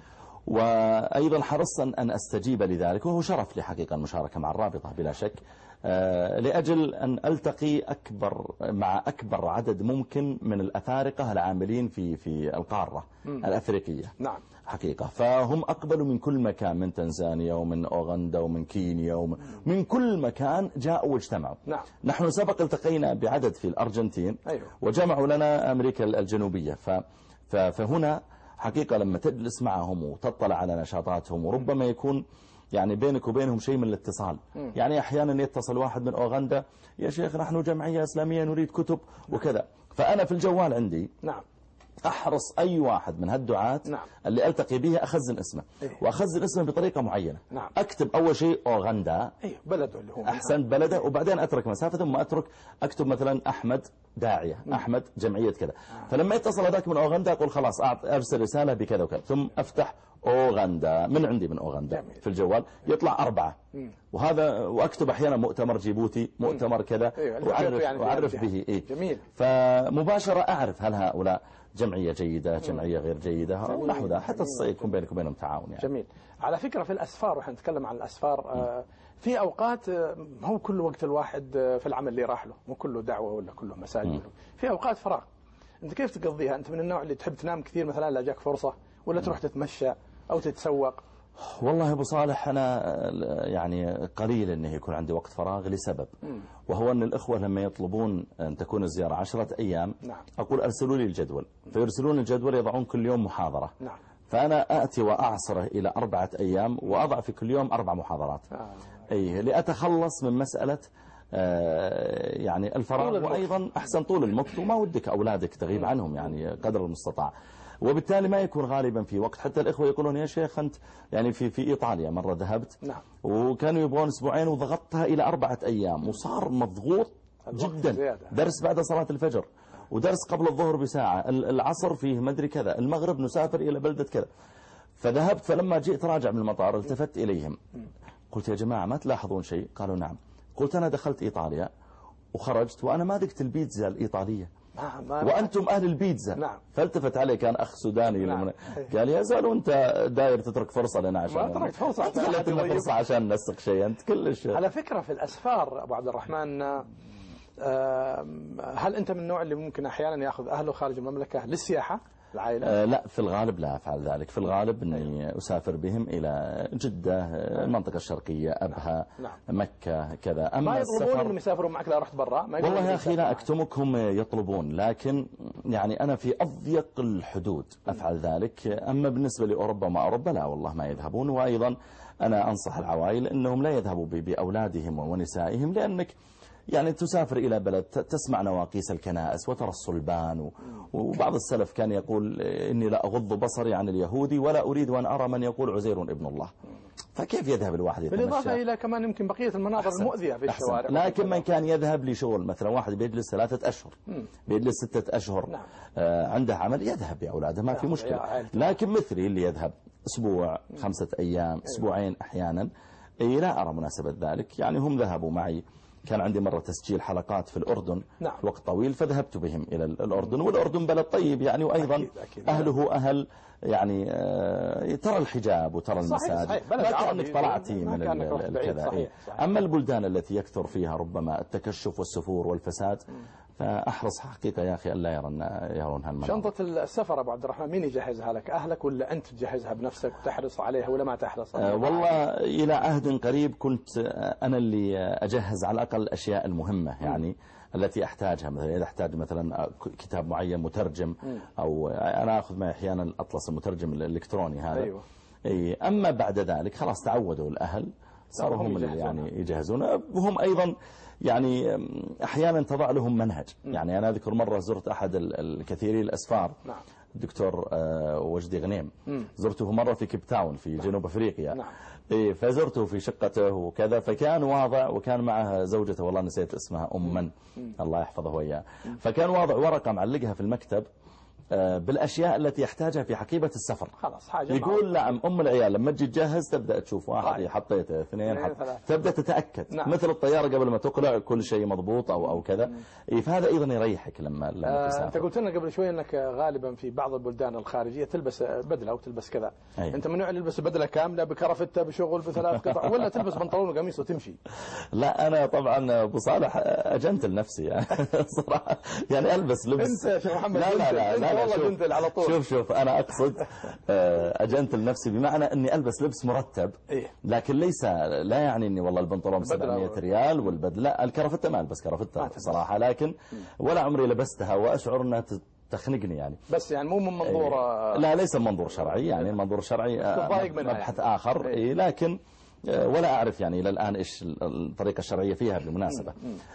وأيضا حرصت أن أستجيب لذلك، وهو شرف لي حقيقة المشاركة مع الرابطة بلا شك، لأجل أن ألتقي أكبر مع أكبر عدد ممكن من الأفارقة العاملين في في القارة م. الأفريقية. نعم. حقيقة فهم أقبلوا من كل مكان، من تنزانيا ومن أوغندا ومن كينيا ومن من كل مكان جاءوا واجتمعوا. نعم. نحن سبق التقينا بعدد في الأرجنتين. أيوه. وجمعوا لنا أمريكا الجنوبية. ف فهنا حقيقة لما تجلس معهم وتطلع على نشاطاتهم، وربما يكون يعني بينك وبينهم شيء من الاتصال. م. يعني أحيانا يتصل واحد من أوغندا، يا شيخ نحن جمعية إسلامية نريد كتب وكذا. فأنا في الجوال عندي نعم أحرص أي واحد من هالدعاة نعم. اللي ألتقي به أخزن اسمه. إيه؟ وأخزن اسمه بطريقة معينة. نعم. أكتب أول شيء أوغندا. أيه بلده اللي هو أحسن بلده، وبعدين أترك مسافة ثم أترك أكتب مثلا أحمد داعية. م. أحمد جمعية كذا. آه. فلما يتصل هذاك من أوغندا أقول خلاص أرسل رسالة بكذا وكذا، ثم أفتح أوغندا من عندي من أوغندا. جميل. في الجوال يطلع أربعة. م. وهذا وأكتب أحيانا مؤتمر جيبوتي، مؤتمر كذا. أيوه. وأعرف, يعني وأعرف به. إيه؟ جميل. فمباشرة أعرف هل هؤلاء جمعية جيدة، جمعية غير جيدة، ونحو ذا، حتى يكون بينك وبينهم تعاون يعني. جميل. على فكرة في الأسفار، وإحنا نتكلم عن الأسفار، آه في أوقات ما هو كل وقت الواحد في العمل اللي راح له، مو كله دعوة ولا كله مساجد. في أوقات فراغ أنت كيف تقضيها؟ أنت من النوع اللي تحب تنام كثير مثلا لا جاك فرصة، ولا تروح تتمشى أو تتسوق؟ والله أبو صالح أنا يعني قليل أنه يكون عندي وقت فراغ لسبب، م. وهو أن الإخوة لما يطلبون أن تكون الزيارة عشرة أيام، نعم. أقول أرسلوا لي الجدول، فيرسلون الجدول يضعون كل يوم محاضرة. نعم. فأنا أأتي وأعصره إلى أربعة أيام وأضع في كل يوم أربع محاضرات. آه. أي لأتخلص من مسألة آه يعني الفراغ، وأيضا أحسن طول المكت، وما ودك أولادك تغيب عنهم يعني قدر المستطاع، وبالتالي ما يكون غالبا في وقت. حتى الإخوة يقولون يا شيخ أنت يعني في في إيطاليا مرة ذهبت، نعم. وكانوا يبغون أسبوعين وضغطتها إلى أربعة أيام، وصار مضغوط جدا. زيادة. درس بعد صلاة الفجر، ودرس قبل الظهر بساعة، العصر فيه مدري كذا، المغرب نسافر إلى بلدة كذا. فذهبت، فلما جئت راجع من المطار التفت إليهم قلت يا جماعة ما تلاحظون شيء؟ قالوا نعم. قلت أنا دخلت إيطاليا وخرجت وأنا ما ذقت البيتزا الإيطالية، وأنتم أهل البيتزا. نعم. فالتفت علي كان أخ سوداني. نعم. قال يا زال وأنت داير تترك فرصة لنا عشان ما تركت فرصة عشان خليت لنا فرصة عشان نسق شيء. أنت كلش. على فكرة في الأسفار أبو عبد الرحمن، هل أنت من النوع اللي ممكن أحيانا يأخذ أهله خارج المملكة للسياحة العائلة؟ آه لا في الغالب لا أفعل ذلك. في الغالب أني أسافر بهم إلى جدة، المنطقة الشرقية، أبها، نعم. مكة كذا. أما ما يطلبون أنهم يسافرون معك لا رحت برا؟ والله يا أخي لا أكتمك، هم يطلبون، لكن يعني أنا في أضيق الحدود أفعل ذلك. أما بالنسبة لأوروبا ما أوروبا لا والله ما يذهبون. وأيضا أنا أنصح العوائل أنهم لا يذهبوا بأولادهم ونسائهم، لأنك يعني تسافر إلى بلد تسمع نواقيس الكنائس وترى الصلبان، وبعض السلف كان يقول إني لا أغض بصري عن اليهودي ولا أريد أن أرى من يقول عزير ابن الله. فكيف يذهب الواحد يتمشى؟ بالإضافة إلى كمان يمكن بقية المناظر أحسن. المؤذية في أحسن. الشوارع. لكن من كان يذهب لشغل، مثلا واحد بيجلس ثلاثة أشهر مم. بيجلس ستة أشهر نعم. آه عنده عمل، يذهب بأولاده ما نعم. في مشكلة. لكن مثلي اللي يذهب أسبوع مم. خمسة أيام أسبوعين أحيانا، إيه لا أرى مناسبة ذلك. يعني هم ذهبوا معي، كان عندي مرة تسجيل حلقات في الأردن نعم. وقت طويل، فذهبت بهم إلى الأردن، والأردن بلد طيب يعني، وأيضا أكيد أكيد. أهله أهل يعني آه ترى الحجاب وترى المساجد، ما كأنك طلعتي من الكذا. إيه. أما البلدان التي يكثر فيها ربما التكشف والسفور والفساد م. فأحرص حقيقة يا أخي ألا يرون يرون هالمناظر. شنطة السفر أبو عبد الرحمن مين يجهزها لك؟ أهلك ولا أنت تجهزها بنفسك وتحرص عليها ولا ما تحرص؟ أه والله إلى عهد قريب كنت أنا اللي أجهز على الأقل الأشياء المهمة يعني م. التي أحتاجها. مثلا إذا أحتاج مثلا كتاب معين مترجم م. أو أنا أخذ معي أحيانا الأطلس المترجم الإلكتروني هذا. أيوة. أي أما بعد ذلك خلاص تعودوا الأهل، صاروا هم اللي يعني يجهزون. وهم أيضا يعني أحيانا تضع لهم منهج. م. يعني أنا أذكر مرة زرت أحد الكثيري الأسفار نعم. الدكتور وجدي غنيم م. زرته مرة في كيب تاون في نعم. جنوب أفريقيا نعم. إيه فزرته في شقته وكذا، فكان واضع وكان معها زوجته والله نسيت اسمها أم من الله يحفظه وإياه، فكان واضع ورقة معلقها في المكتب بالأشياء التي يحتاجها في حقيبة السفر. خلاص حاجة يقول نعم أم العيال لما تجي تجهز تبدأ تشوف واحد حطيته اثنين حط... تبدأ تتأكد نعم. مثل الطيارة قبل ما تقلع كل شيء مضبوط أو أو كذا. إيه فهذا أيضا يريحك لما لما آه تسافر. أنت قلت لنا قبل شوي أنك غالبا في بعض البلدان الخارجية تلبس بدلة أو تلبس كذا. أيه. أنت من النوع اللي يلبس بدلة كاملة بكرفتة بشغل بثلاث قطع ولا تلبس بنطلون وقميص وتمشي؟ لا أنا طبعا أبو صالح أجنت لنفسي يعني صراحة يعني ألبس لبس. أنت يا شيخ محمد لا لا لا, لا, لا والله جنتل على طول. شوف شوف أنا أقصد أجنت لنفسي بمعنى أني ألبس لبس مرتب لكن ليس لا يعني أني والله البنطلون سبعمية ريال والبدلة لا الكرافتة ما ألبس كرافتة صراحة، لكن ولا عمري لبستها وأشعر أنها تخنقني يعني. بس يعني مو من منظور لا ليس منظور شرعي يعني المنظور الشرعي مبحث آخر إيه لكن ولا أعرف يعني إلى الآن إيش الطريقة الشرعية فيها بالمناسبة.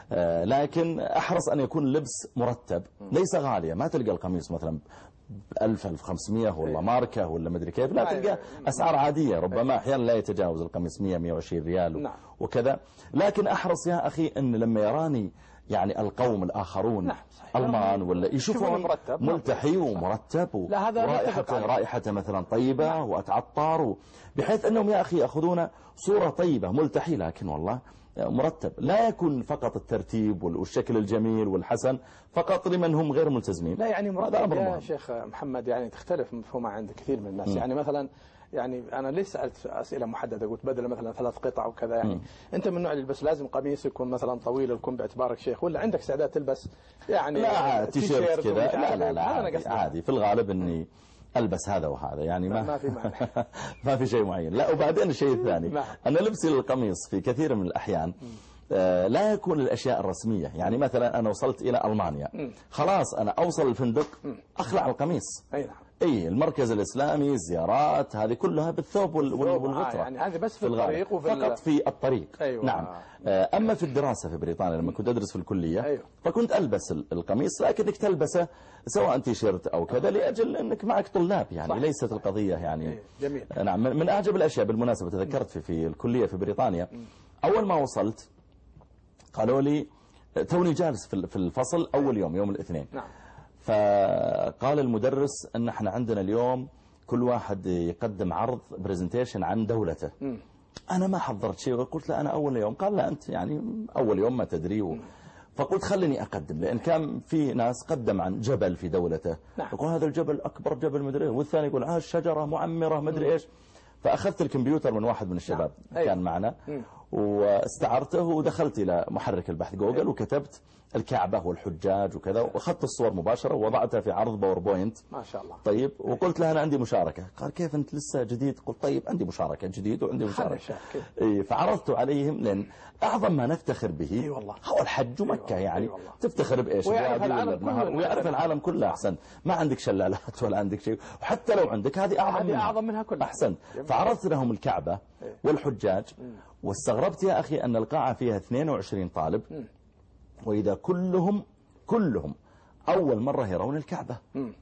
لكن أحرص أن يكون لبس مرتب ليس غالية. ما تلقى القميص مثلا ألف ألف خمسمية ولا ماركة ولا مدري كيف، لا تلقى أسعار عادية ربما أحيانا لا يتجاوز القميص مية مية وعشرين ريال وكذا. لكن أحرص يا أخي أن لما يراني يعني القوم الآخرون نعم ألمان ولا يشوفون ملتحي ومرتب ورائحته رائحته مثلا طيبة نعم. وأتعطر بحيث أنهم يا أخي يأخذون صورة طيبة ملتحي لكن والله مرتب. لا يكون فقط الترتيب والشكل الجميل والحسن فقط لمن هم غير ملتزمين. لا يعني مرتب يا شيخ محمد يعني تختلف مفهومة عند كثير من الناس. م. يعني مثلا يعني أنا ليش سألت أسئلة محددة قلت بدل مثلا ثلاث قطع وكذا يعني م. أنت من النوع اللي بس لازم قميص يكون مثلا طويل يكون باعتبارك شيخ ولا عندك استعداد تلبس يعني لا تيشيرت كذا؟ لا لا لا عادي, عادي في الغالب إني ألبس هذا وهذا يعني ما ما في معنى ما في شيء معين. لا وبعدين الشيء الثاني أنا لبسي للقميص في كثير من الأحيان آه لا يكون الأشياء الرسمية. يعني مثلا أنا وصلت إلى ألمانيا خلاص أنا أوصل الفندق أخلع القميص. أي نعم. اي المركز الإسلامي الزيارات هذه كلها بالثوب والغطرة يعني هذه بس في الطريق وفي فقط في الطريق. أيوة. نعم. أما في الدراسة في بريطانيا لما كنت أدرس في الكلية أيوة. فكنت ألبس القميص لكنك تلبسه سواء تيشيرت أو كذا لأجل أنك معك طلاب يعني صح. ليست القضية يعني أيوة. جميل. نعم من أعجب الأشياء بالمناسبة تذكرت في, في الكلية في بريطانيا م. أول ما وصلت قالوا لي توني جالس في الفصل أول يوم يوم الاثنين نعم. فقال المدرس أن احنا عندنا اليوم كل واحد يقدم عرض برزنتيشن عن دولته. م. أنا ما حضرت شيء وقلت له أنا أول يوم. قال لا أنت يعني أول يوم ما تدري و... فقلت خليني أقدم لأن كان في ناس قدم عن جبل في دولته نعم. يقول هذا الجبل أكبر جبل مدري والثاني يقول ها الشجرة معمرة مدري إيش. فأخذت الكمبيوتر من واحد من الشباب نعم. كان معنا واستعرته ودخلت إلى محرك البحث جوجل وكتبت الكعبة والحجاج وكذا، وأخذت الصور مباشرة ووضعتها في عرض باوربوينت. ما شاء الله. طيب، وقلت لها أنا عندي مشاركة. قال كيف أنت لسه جديد؟ قلت طيب عندي مشاركة جديد وعندي مشاركة. إيه، فعرضت عليهم، لأن أعظم ما نفتخر به هو الحج ومكة. يعني تفتخر بإيش؟ ويعرف العالم كله، ويعرف العالم كله. أحسن، ما عندك شلالات ولا عندك شيء، وحتى لو عندك هذه أعظم منها. أعظم منها كلها. أحسن. فعرضت لهم الكعبة والحجاج، واستغربت يا أخي أن القاعة فيها اثنين وعشرين طالب، وإذا كلهم كلهم أول مرة يرون الكعبة.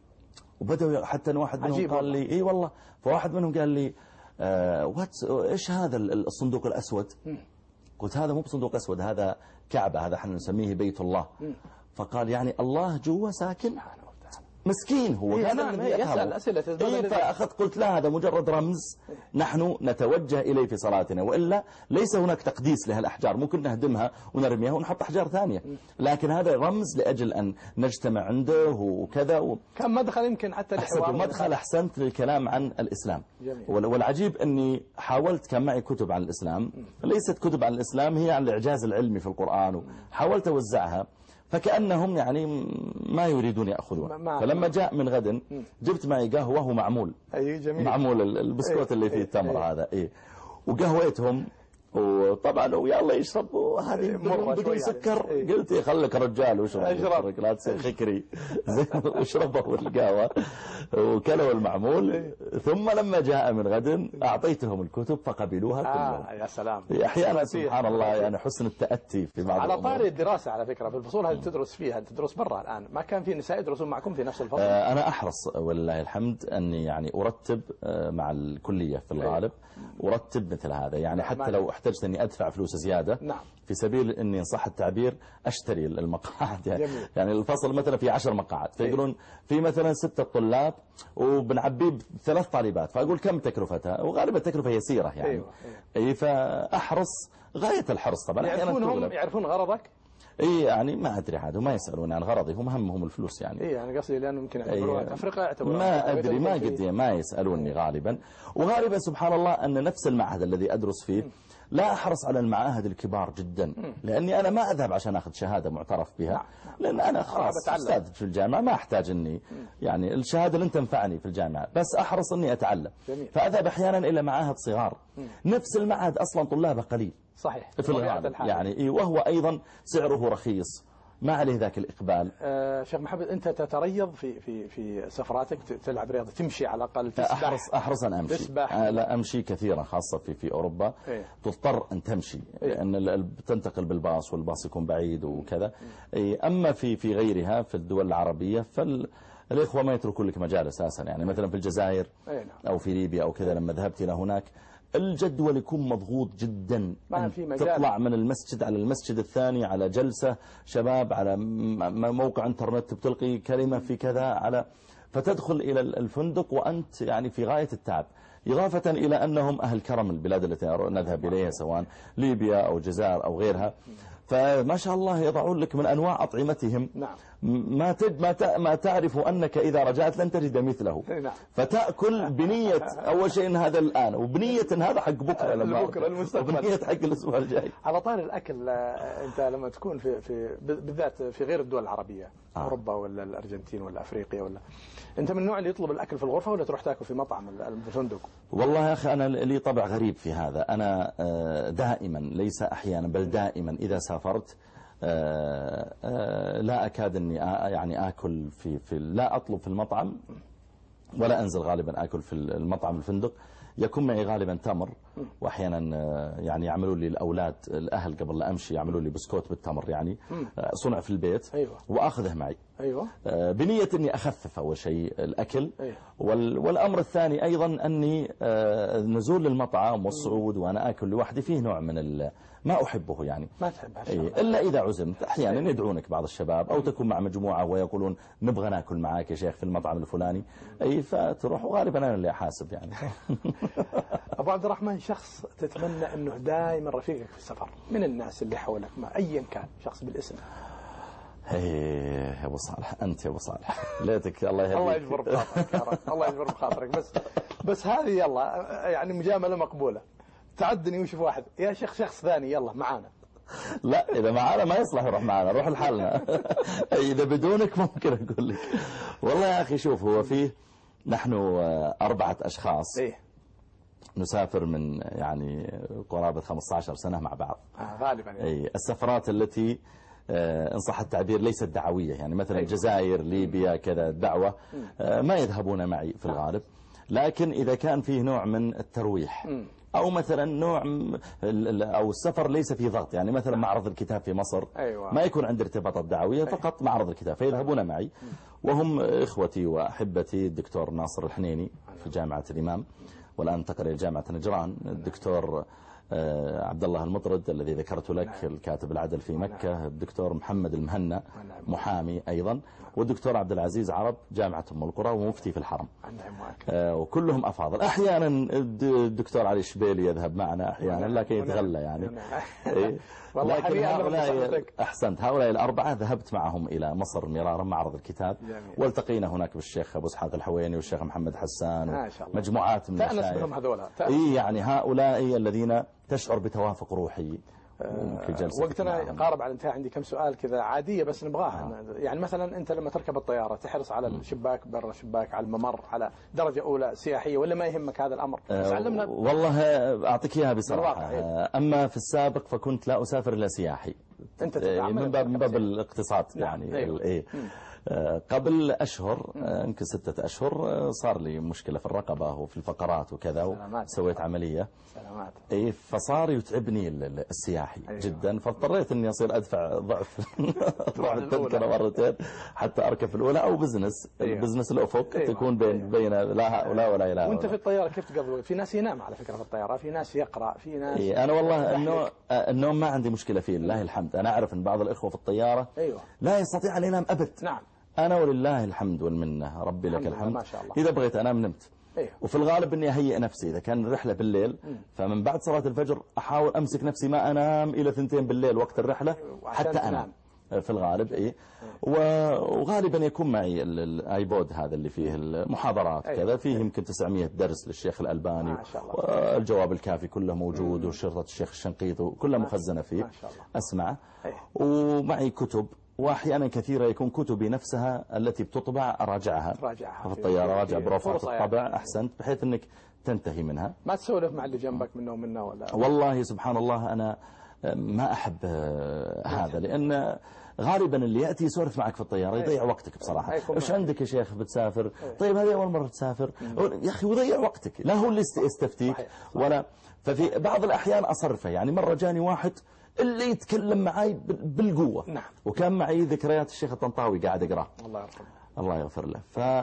وبدأوا حتى واحد منهم قال لي إيه والله، فواحد منهم قال لي آه واتس إيش هذا الصندوق الأسود؟ قلت هذا مو بصندوق أسود، هذا كعبة، هذا احنا نسميه بيت الله. فقال يعني الله جوا ساكن؟ مسكين هو. إيه نعم، يسأل أسئلة. إيه، فأخذت قلت لا، هذا مجرد رمز نحن نتوجه إليه في صلاتنا، وإلا ليس هناك تقديس لهالأحجار، ممكن نهدمها ونرميها ونحط أحجار ثانية، لكن هذا رمز لأجل أن نجتمع عنده وكذا و... كان مدخل يمكن حتى الحوار، مدخل أحسنت للكلام عن الإسلام. جميل. والعجيب أني حاولت، كان معي كتب عن الإسلام، ليست كتب عن الإسلام، هي عن الإعجاز العلمي في القرآن، وحاولت أوزعها، فكأنهم يعني ما يريدون يأخذون. فلما جاء من غد جبت معي قهوة ومعمول. أي جميل. معمول البسكوت اللي فيه التمر هذا. إيه، وقهويتهم، وطبعا ويلا يشربوا هذه بدون سكر. يعني. قلت إيه، خليك رجال واشرب، لا تصير خكري. زين، واشربوا القهوة وكلوا المعمول. ثم لما جاء من غد أعطيتهم الكتب فقبلوها كلهم. آه يا سلام. أحيانا سبحان الله يعني حسن التأتي في بعض على الأمور. طاري الدراسة على فكرة، في الفصول هذه تدرس فيها، تدرس برا الآن، ما كان في نساء يدرسون معكم في نفس الفصل؟ آه أنا أحرص ولله الحمد أني يعني أرتب آه مع الكلية في الغالب، أرتب مثل هذا. يعني حتى لو احتجت أني أدفع فلوس زيادة، نعم، في سبيل أني إن صح التعبير أشتري المقاعد. يعني, يعني الفصل مثلا في عشر مقاعد، فيقولون في مثلا ستة طلاب وبنعبيه بثلاث طالبات، فأقول كم تكلفتها؟ وغالبا التكلفة يسيرة يعني. أيوة. أي، فأحرص غاية الحرص طبعا. يعرفونهم، يعرفون غرضك؟ اي يعني ما ادري عاد، وما يسالون عن غرضي، هم همهم الفلوس يعني. اي يعني قصدي لانه يمكن يعتبرون افريقيا، يعتبرون ما ادري، ما قد ما يسالوني غالبا. وغالبا سبحان الله ان نفس المعهد الذي ادرس فيه لا احرص على المعاهد الكبار جدا، لاني انا ما اذهب عشان اخذ شهاده معترف بها، لان انا خلاص استاذ في الجامعه، ما احتاج اني يعني الشهاده لن تنفعني في الجامعه، بس احرص اني اتعلم. فاذهب احيانا الى معاهد صغار، نفس المعهد اصلا طلابه قليل صحيح في الغالب يعني، وهو ايضا سعره رخيص، ما عليه ذاك الإقبال. آه شيخ محمد، أنت تتريض في في في سفراتك، تلعب رياضة، تمشي على الأقل، تسبح؟ أحرص أحرص أن أمشي. تسبح؟ آه لا أمشي كثيرا، خاصة في في أوروبا. إيه؟ تضطر أن تمشي. إيه؟ لأن تنتقل بالباص والباص يكون بعيد وكذا. إيه؟ أما في في غيرها في الدول العربية فالإخوة ما يتركون لك مجال أساسا، يعني مثلا في الجزائر إيه؟ أو في ليبيا أو كذا، لما ذهبت إلى هناك الجدول يكون مضغوط جدا، ما في مجال. تطلع من المسجد على المسجد الثاني، على جلسة شباب، على موقع انترنت بتلقي كلمة في كذا، على فتدخل إلى الفندق وأنت يعني في غاية التعب، إضافة إلى أنهم أهل كرم البلاد التي نذهب إليها سواء ليبيا أو الجزائر أو غيرها، فما شاء الله يضعون لك من أنواع أطعمتهم. نعم. ما تد ما ما تعرف أنك إذا رجعت لن تجد مثله. نعم. فتأكل بنية أول شيء إن هذا الآن، وبنية إن هذا حق بكرة لما بكرة المستقبل، وبنية حق الأسبوع الجاي. على طار الأكل، أنت لما تكون في في بالذات في غير الدول العربية، آه. أوروبا ولا الأرجنتين ولا أفريقيا، ولا أنت من النوع اللي يطلب الأكل في الغرفة ولا تروح تأكل في مطعم الفندق؟ والله يا أخي أنا لي طبع غريب في هذا، أنا دائما ليس أحيانا بل دائما إذا سافرت آآ آآ لا أكاد أني يعني آكل في في لا أطلب في المطعم ولا أنزل غالبا آكل في المطعم الفندق، يكون معي غالبا تمر، وأحيانا يعني يعملوا لي الأولاد الأهل قبل لا أمشي يعملوا لي بسكوت بالتمر يعني صنع في البيت. أيوة. وأخذه معي. أيوة. بنية أني أخفف أول شيء الأكل. أيوة. والأمر الثاني أيضا أني نزول للمطعم والصعود وأنا آكل لوحدي فيه نوع من ما أحبه يعني، ما تحبها أي إلا إذا عزمت. أحيانا يدعونك بعض الشباب أو تكون مع مجموعة ويقولون نبغى ناكل معاك يا شيخ في المطعم الفلاني، أي فتروح، وغالبا أنا اللي أحاسب يعني. أبو عبد الرحمن، شخص تتمنى أنه دائما رفيقك في السفر من الناس اللي حولك، ما أيا كان شخص بالاسم؟ ايه يا ابو صالح، انت يا ابو صالح ليتك الله يهديك. الله يجبر بخاطرك يا رب، الله يجبر بخاطرك. بس بس هذه يلا يعني مجامله مقبوله. تعدني وشوف واحد يا شيخ شخص ثاني يلا معانا. لا إذا معانا ما يصلح يروح معانا، روح لحالنا. إذا بدونك ممكن أقول لك. والله يا أخي شوف، هو فيه نحن أربعة أشخاص إيه؟ نسافر من يعني قرابة خمسة عشر سنة مع بعض. آه غالبا يعني. أي السفرات التي إن صح التعبير ليست دعوية، يعني مثلا الجزائر ليبيا كذا دعوة ما يذهبون معي في الغالب، لكن إذا كان فيه نوع من الترويح أو مثلا نوع أو السفر ليس فيه ضغط، يعني مثلا معرض الكتاب في مصر أيوة. ما يكون عندي ارتباطات دعوية، فقط معرض الكتاب فيذهبون معي، وهم إخوتي وأحبتي الدكتور ناصر الحنيني في جامعة الإمام، والآن انتقل إلى جامعة نجران، الدكتور عبد الله المطرد الذي ذكرت لك الكاتب العدل في مكة، الدكتور محمد المهنا محامي أيضا، والدكتور عبد العزيز عرب جامعة أم القرى ومفتي في الحرم، وكلهم أفاضل. أحيانا الدكتور علي الشبيلي يذهب معنا أحيانا لكن يتغلى يعني. لكن هؤلاء أحسنت، هؤلاء الأربعة ذهبت معهم إلى مصر مرارا معرض الكتاب، والتقينا هناك بالشيخ أبو اسحاق الحويني والشيخ محمد حسان ومجموعات من المشايخ. إيه يعني هؤلاء الذين تشعر بتوافق روحي. وقتنا قارب على الانتهاء، عندي كم سؤال كذا عادية بس نبغاها. آه. يعني مثلا أنت لما تركب الطيارة تحرص على الشباك برا الشباك، على الممر، على درجة أولى سياحية، ولا ما يهمك هذا الأمر؟ آه علمنا. والله أعطيك إياها بصراحة. آه أما في السابق فكنت لا أسافر إلا سياحي، أنت من باب من باب الاقتصاد يعني. أيوه. إيه قبل أشهر يمكن ستة أشهر صار لي مشكلة في الرقبة وفي الفقرات وكذا، وسويت عملية. سلامات. إيه فصار يتعبني السياحي. أيوة. جدا، فاضطريت إني أصير أدفع ضعف ضعف التذكرة مرتين حتى أركب الأولى، أو بزنس. أيوة. البزنس الأفق. أيوة. تكون بين أيوة. بين لا هؤلاء ولا إله. وأنت في الطيارة كيف تقضي؟ في ناس ينام على فكرة في الطيارة، في ناس يقرأ، في ناس. إيه أنا والله النوم النوم ما عندي مشكلة فيه لله الحمد. أنا أعرف إن بعض الإخوة في الطيارة أيوة. لا يستطيع أن ينام أبد. نعم. أنا ولله الحمد والمنة، ربي لك الحمد. ما شاء الله. إذا بغيت أنام نمت. أيوه. وفي الغالب إني أهيئ نفسي إذا كان الرحلة بالليل، م. فمن بعد صلاة الفجر أحاول أمسك نفسي ما أنام إلى ثنتين بالليل وقت الرحلة حتى أنام في الغالب. إيه وغالبا يكون معي الآيبود هذا اللي فيه المحاضرات. أيوه. كذا فيه يمكن تسعمية درس للشيخ الألباني، والجواب الكافي كله موجود، وشرطة الشيخ الشنقيطي كلها مخزنة فيه أسمع. أيوه. ومعي كتب، وأحيانا كثيرة يكون كتبي نفسها التي بتطبع أراجعها في الطيارة، أراجع بروفات الطبع. أحسنت، بحيث أنك تنتهي منها. ما تسولف مع اللي جنبك منه ومنه ولا؟ والله سبحان الله أنا ما أحب هذا، لأن غالبا اللي يأتي يسولف معك في الطيارة يضيع وقتك بصراحة. إيش عندك يا شيخ بتسافر؟ طيب هذه أول مرة تسافر يا أخي، وضيع وقتك، لا هو اللي يستفتيك ولا. ففي بعض الأحيان أصرفه. يعني مرة جاني واحد اللي يتكلم معي بالقوة. نعم. وكان معي ذكريات الشيخ الطنطاوي قاعد أقرأ، الله يرحمه الله يغفر له،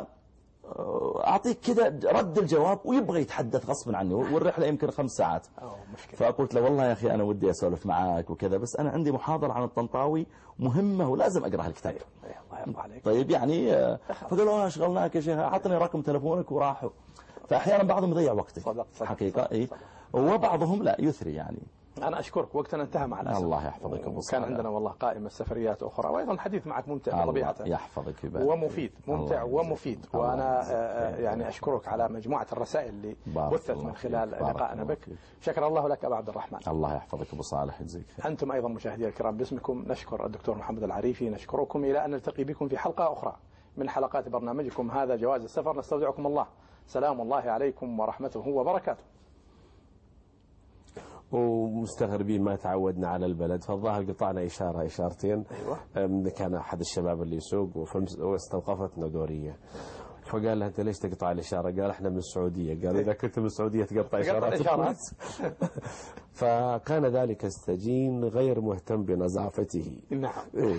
فأعطيك كذا رد الجواب ويبغى يتحدث غصبا عني، والرحلة يمكن خمس ساعات. فقلت له والله يا أخي أنا ودي أسولف معاك وكذا، بس أنا عندي محاضرة عن الطنطاوي مهمة ولازم أقرأ الكتاب. الله يرضى عليك. طيب يعني فقالوا أشغلناك يا شيخ، أعطني رقم تلفونك وراحوا. فأحيانا بعضهم يضيع وقتك حقيقة. إيه وبعضهم لا يثري يعني. أنا أشكرك، وقتنا انتهى مع الأسف. الله يحفظك أبو صالح. كان عندنا والله قائمة سفريات أخرى، وأيضا الحديث معك ممتع بطبيعته. يحفظك ومفيد، ممتع ومفيد. وأنا يعني أشكرك على مجموعة الرسائل اللي بثت من خلال لقائنا بك. شكر الله لك أبو عبد الرحمن. الله يحفظك أبو صالح، يجزيك خير. أنتم أيضا مشاهدي الكرام باسمكم نشكر الدكتور محمد العريفي، نشكركم إلى أن نلتقي بكم في حلقة أخرى من حلقات برنامجكم هذا جواز السفر. نستودعكم الله، سلام الله عليكم ورحمته وبركاته. ومستغربين ما تعودنا على البلد، فالظاهر قطعنا إشارة إشارتين. أيوة. كان أحد الشباب اللي يسوق واستوقفتنا دورية، فقال له أنت ليش تقطع الإشارة؟ قال إحنا من السعودية. قال إذا كنت من السعودية تقطع إشارات. فكان ذلك السجين غير مهتم بنظافته. نعم.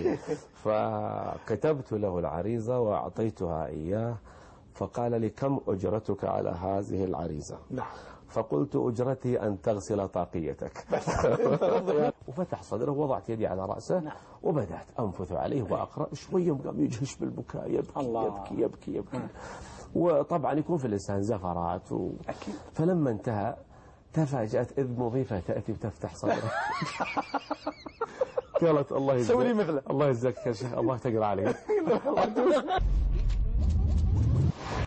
فكتبت له العريضة وأعطيتها إياه، فقال لي كم أجرتك على هذه العريضة؟ نعم. فقلت أجرتي أن تغسل طاقيتك. وفتح صدره ووضعت يدي على رأسه. نعم. وبدأت أنفث عليه وأقرأ شوية، قام يجهش بالبكاء، يبكي الله. يبكي يبكي يبكي. وطبعا يكون في الإنسان زفرات و... فلما انتهى تفاجأت إذ مضيفة تأتي وتفتح صدره. قالت الله يجزاك، سوي لي مثله، الله يجزاك يا شيخ، الله تقرأ عليه.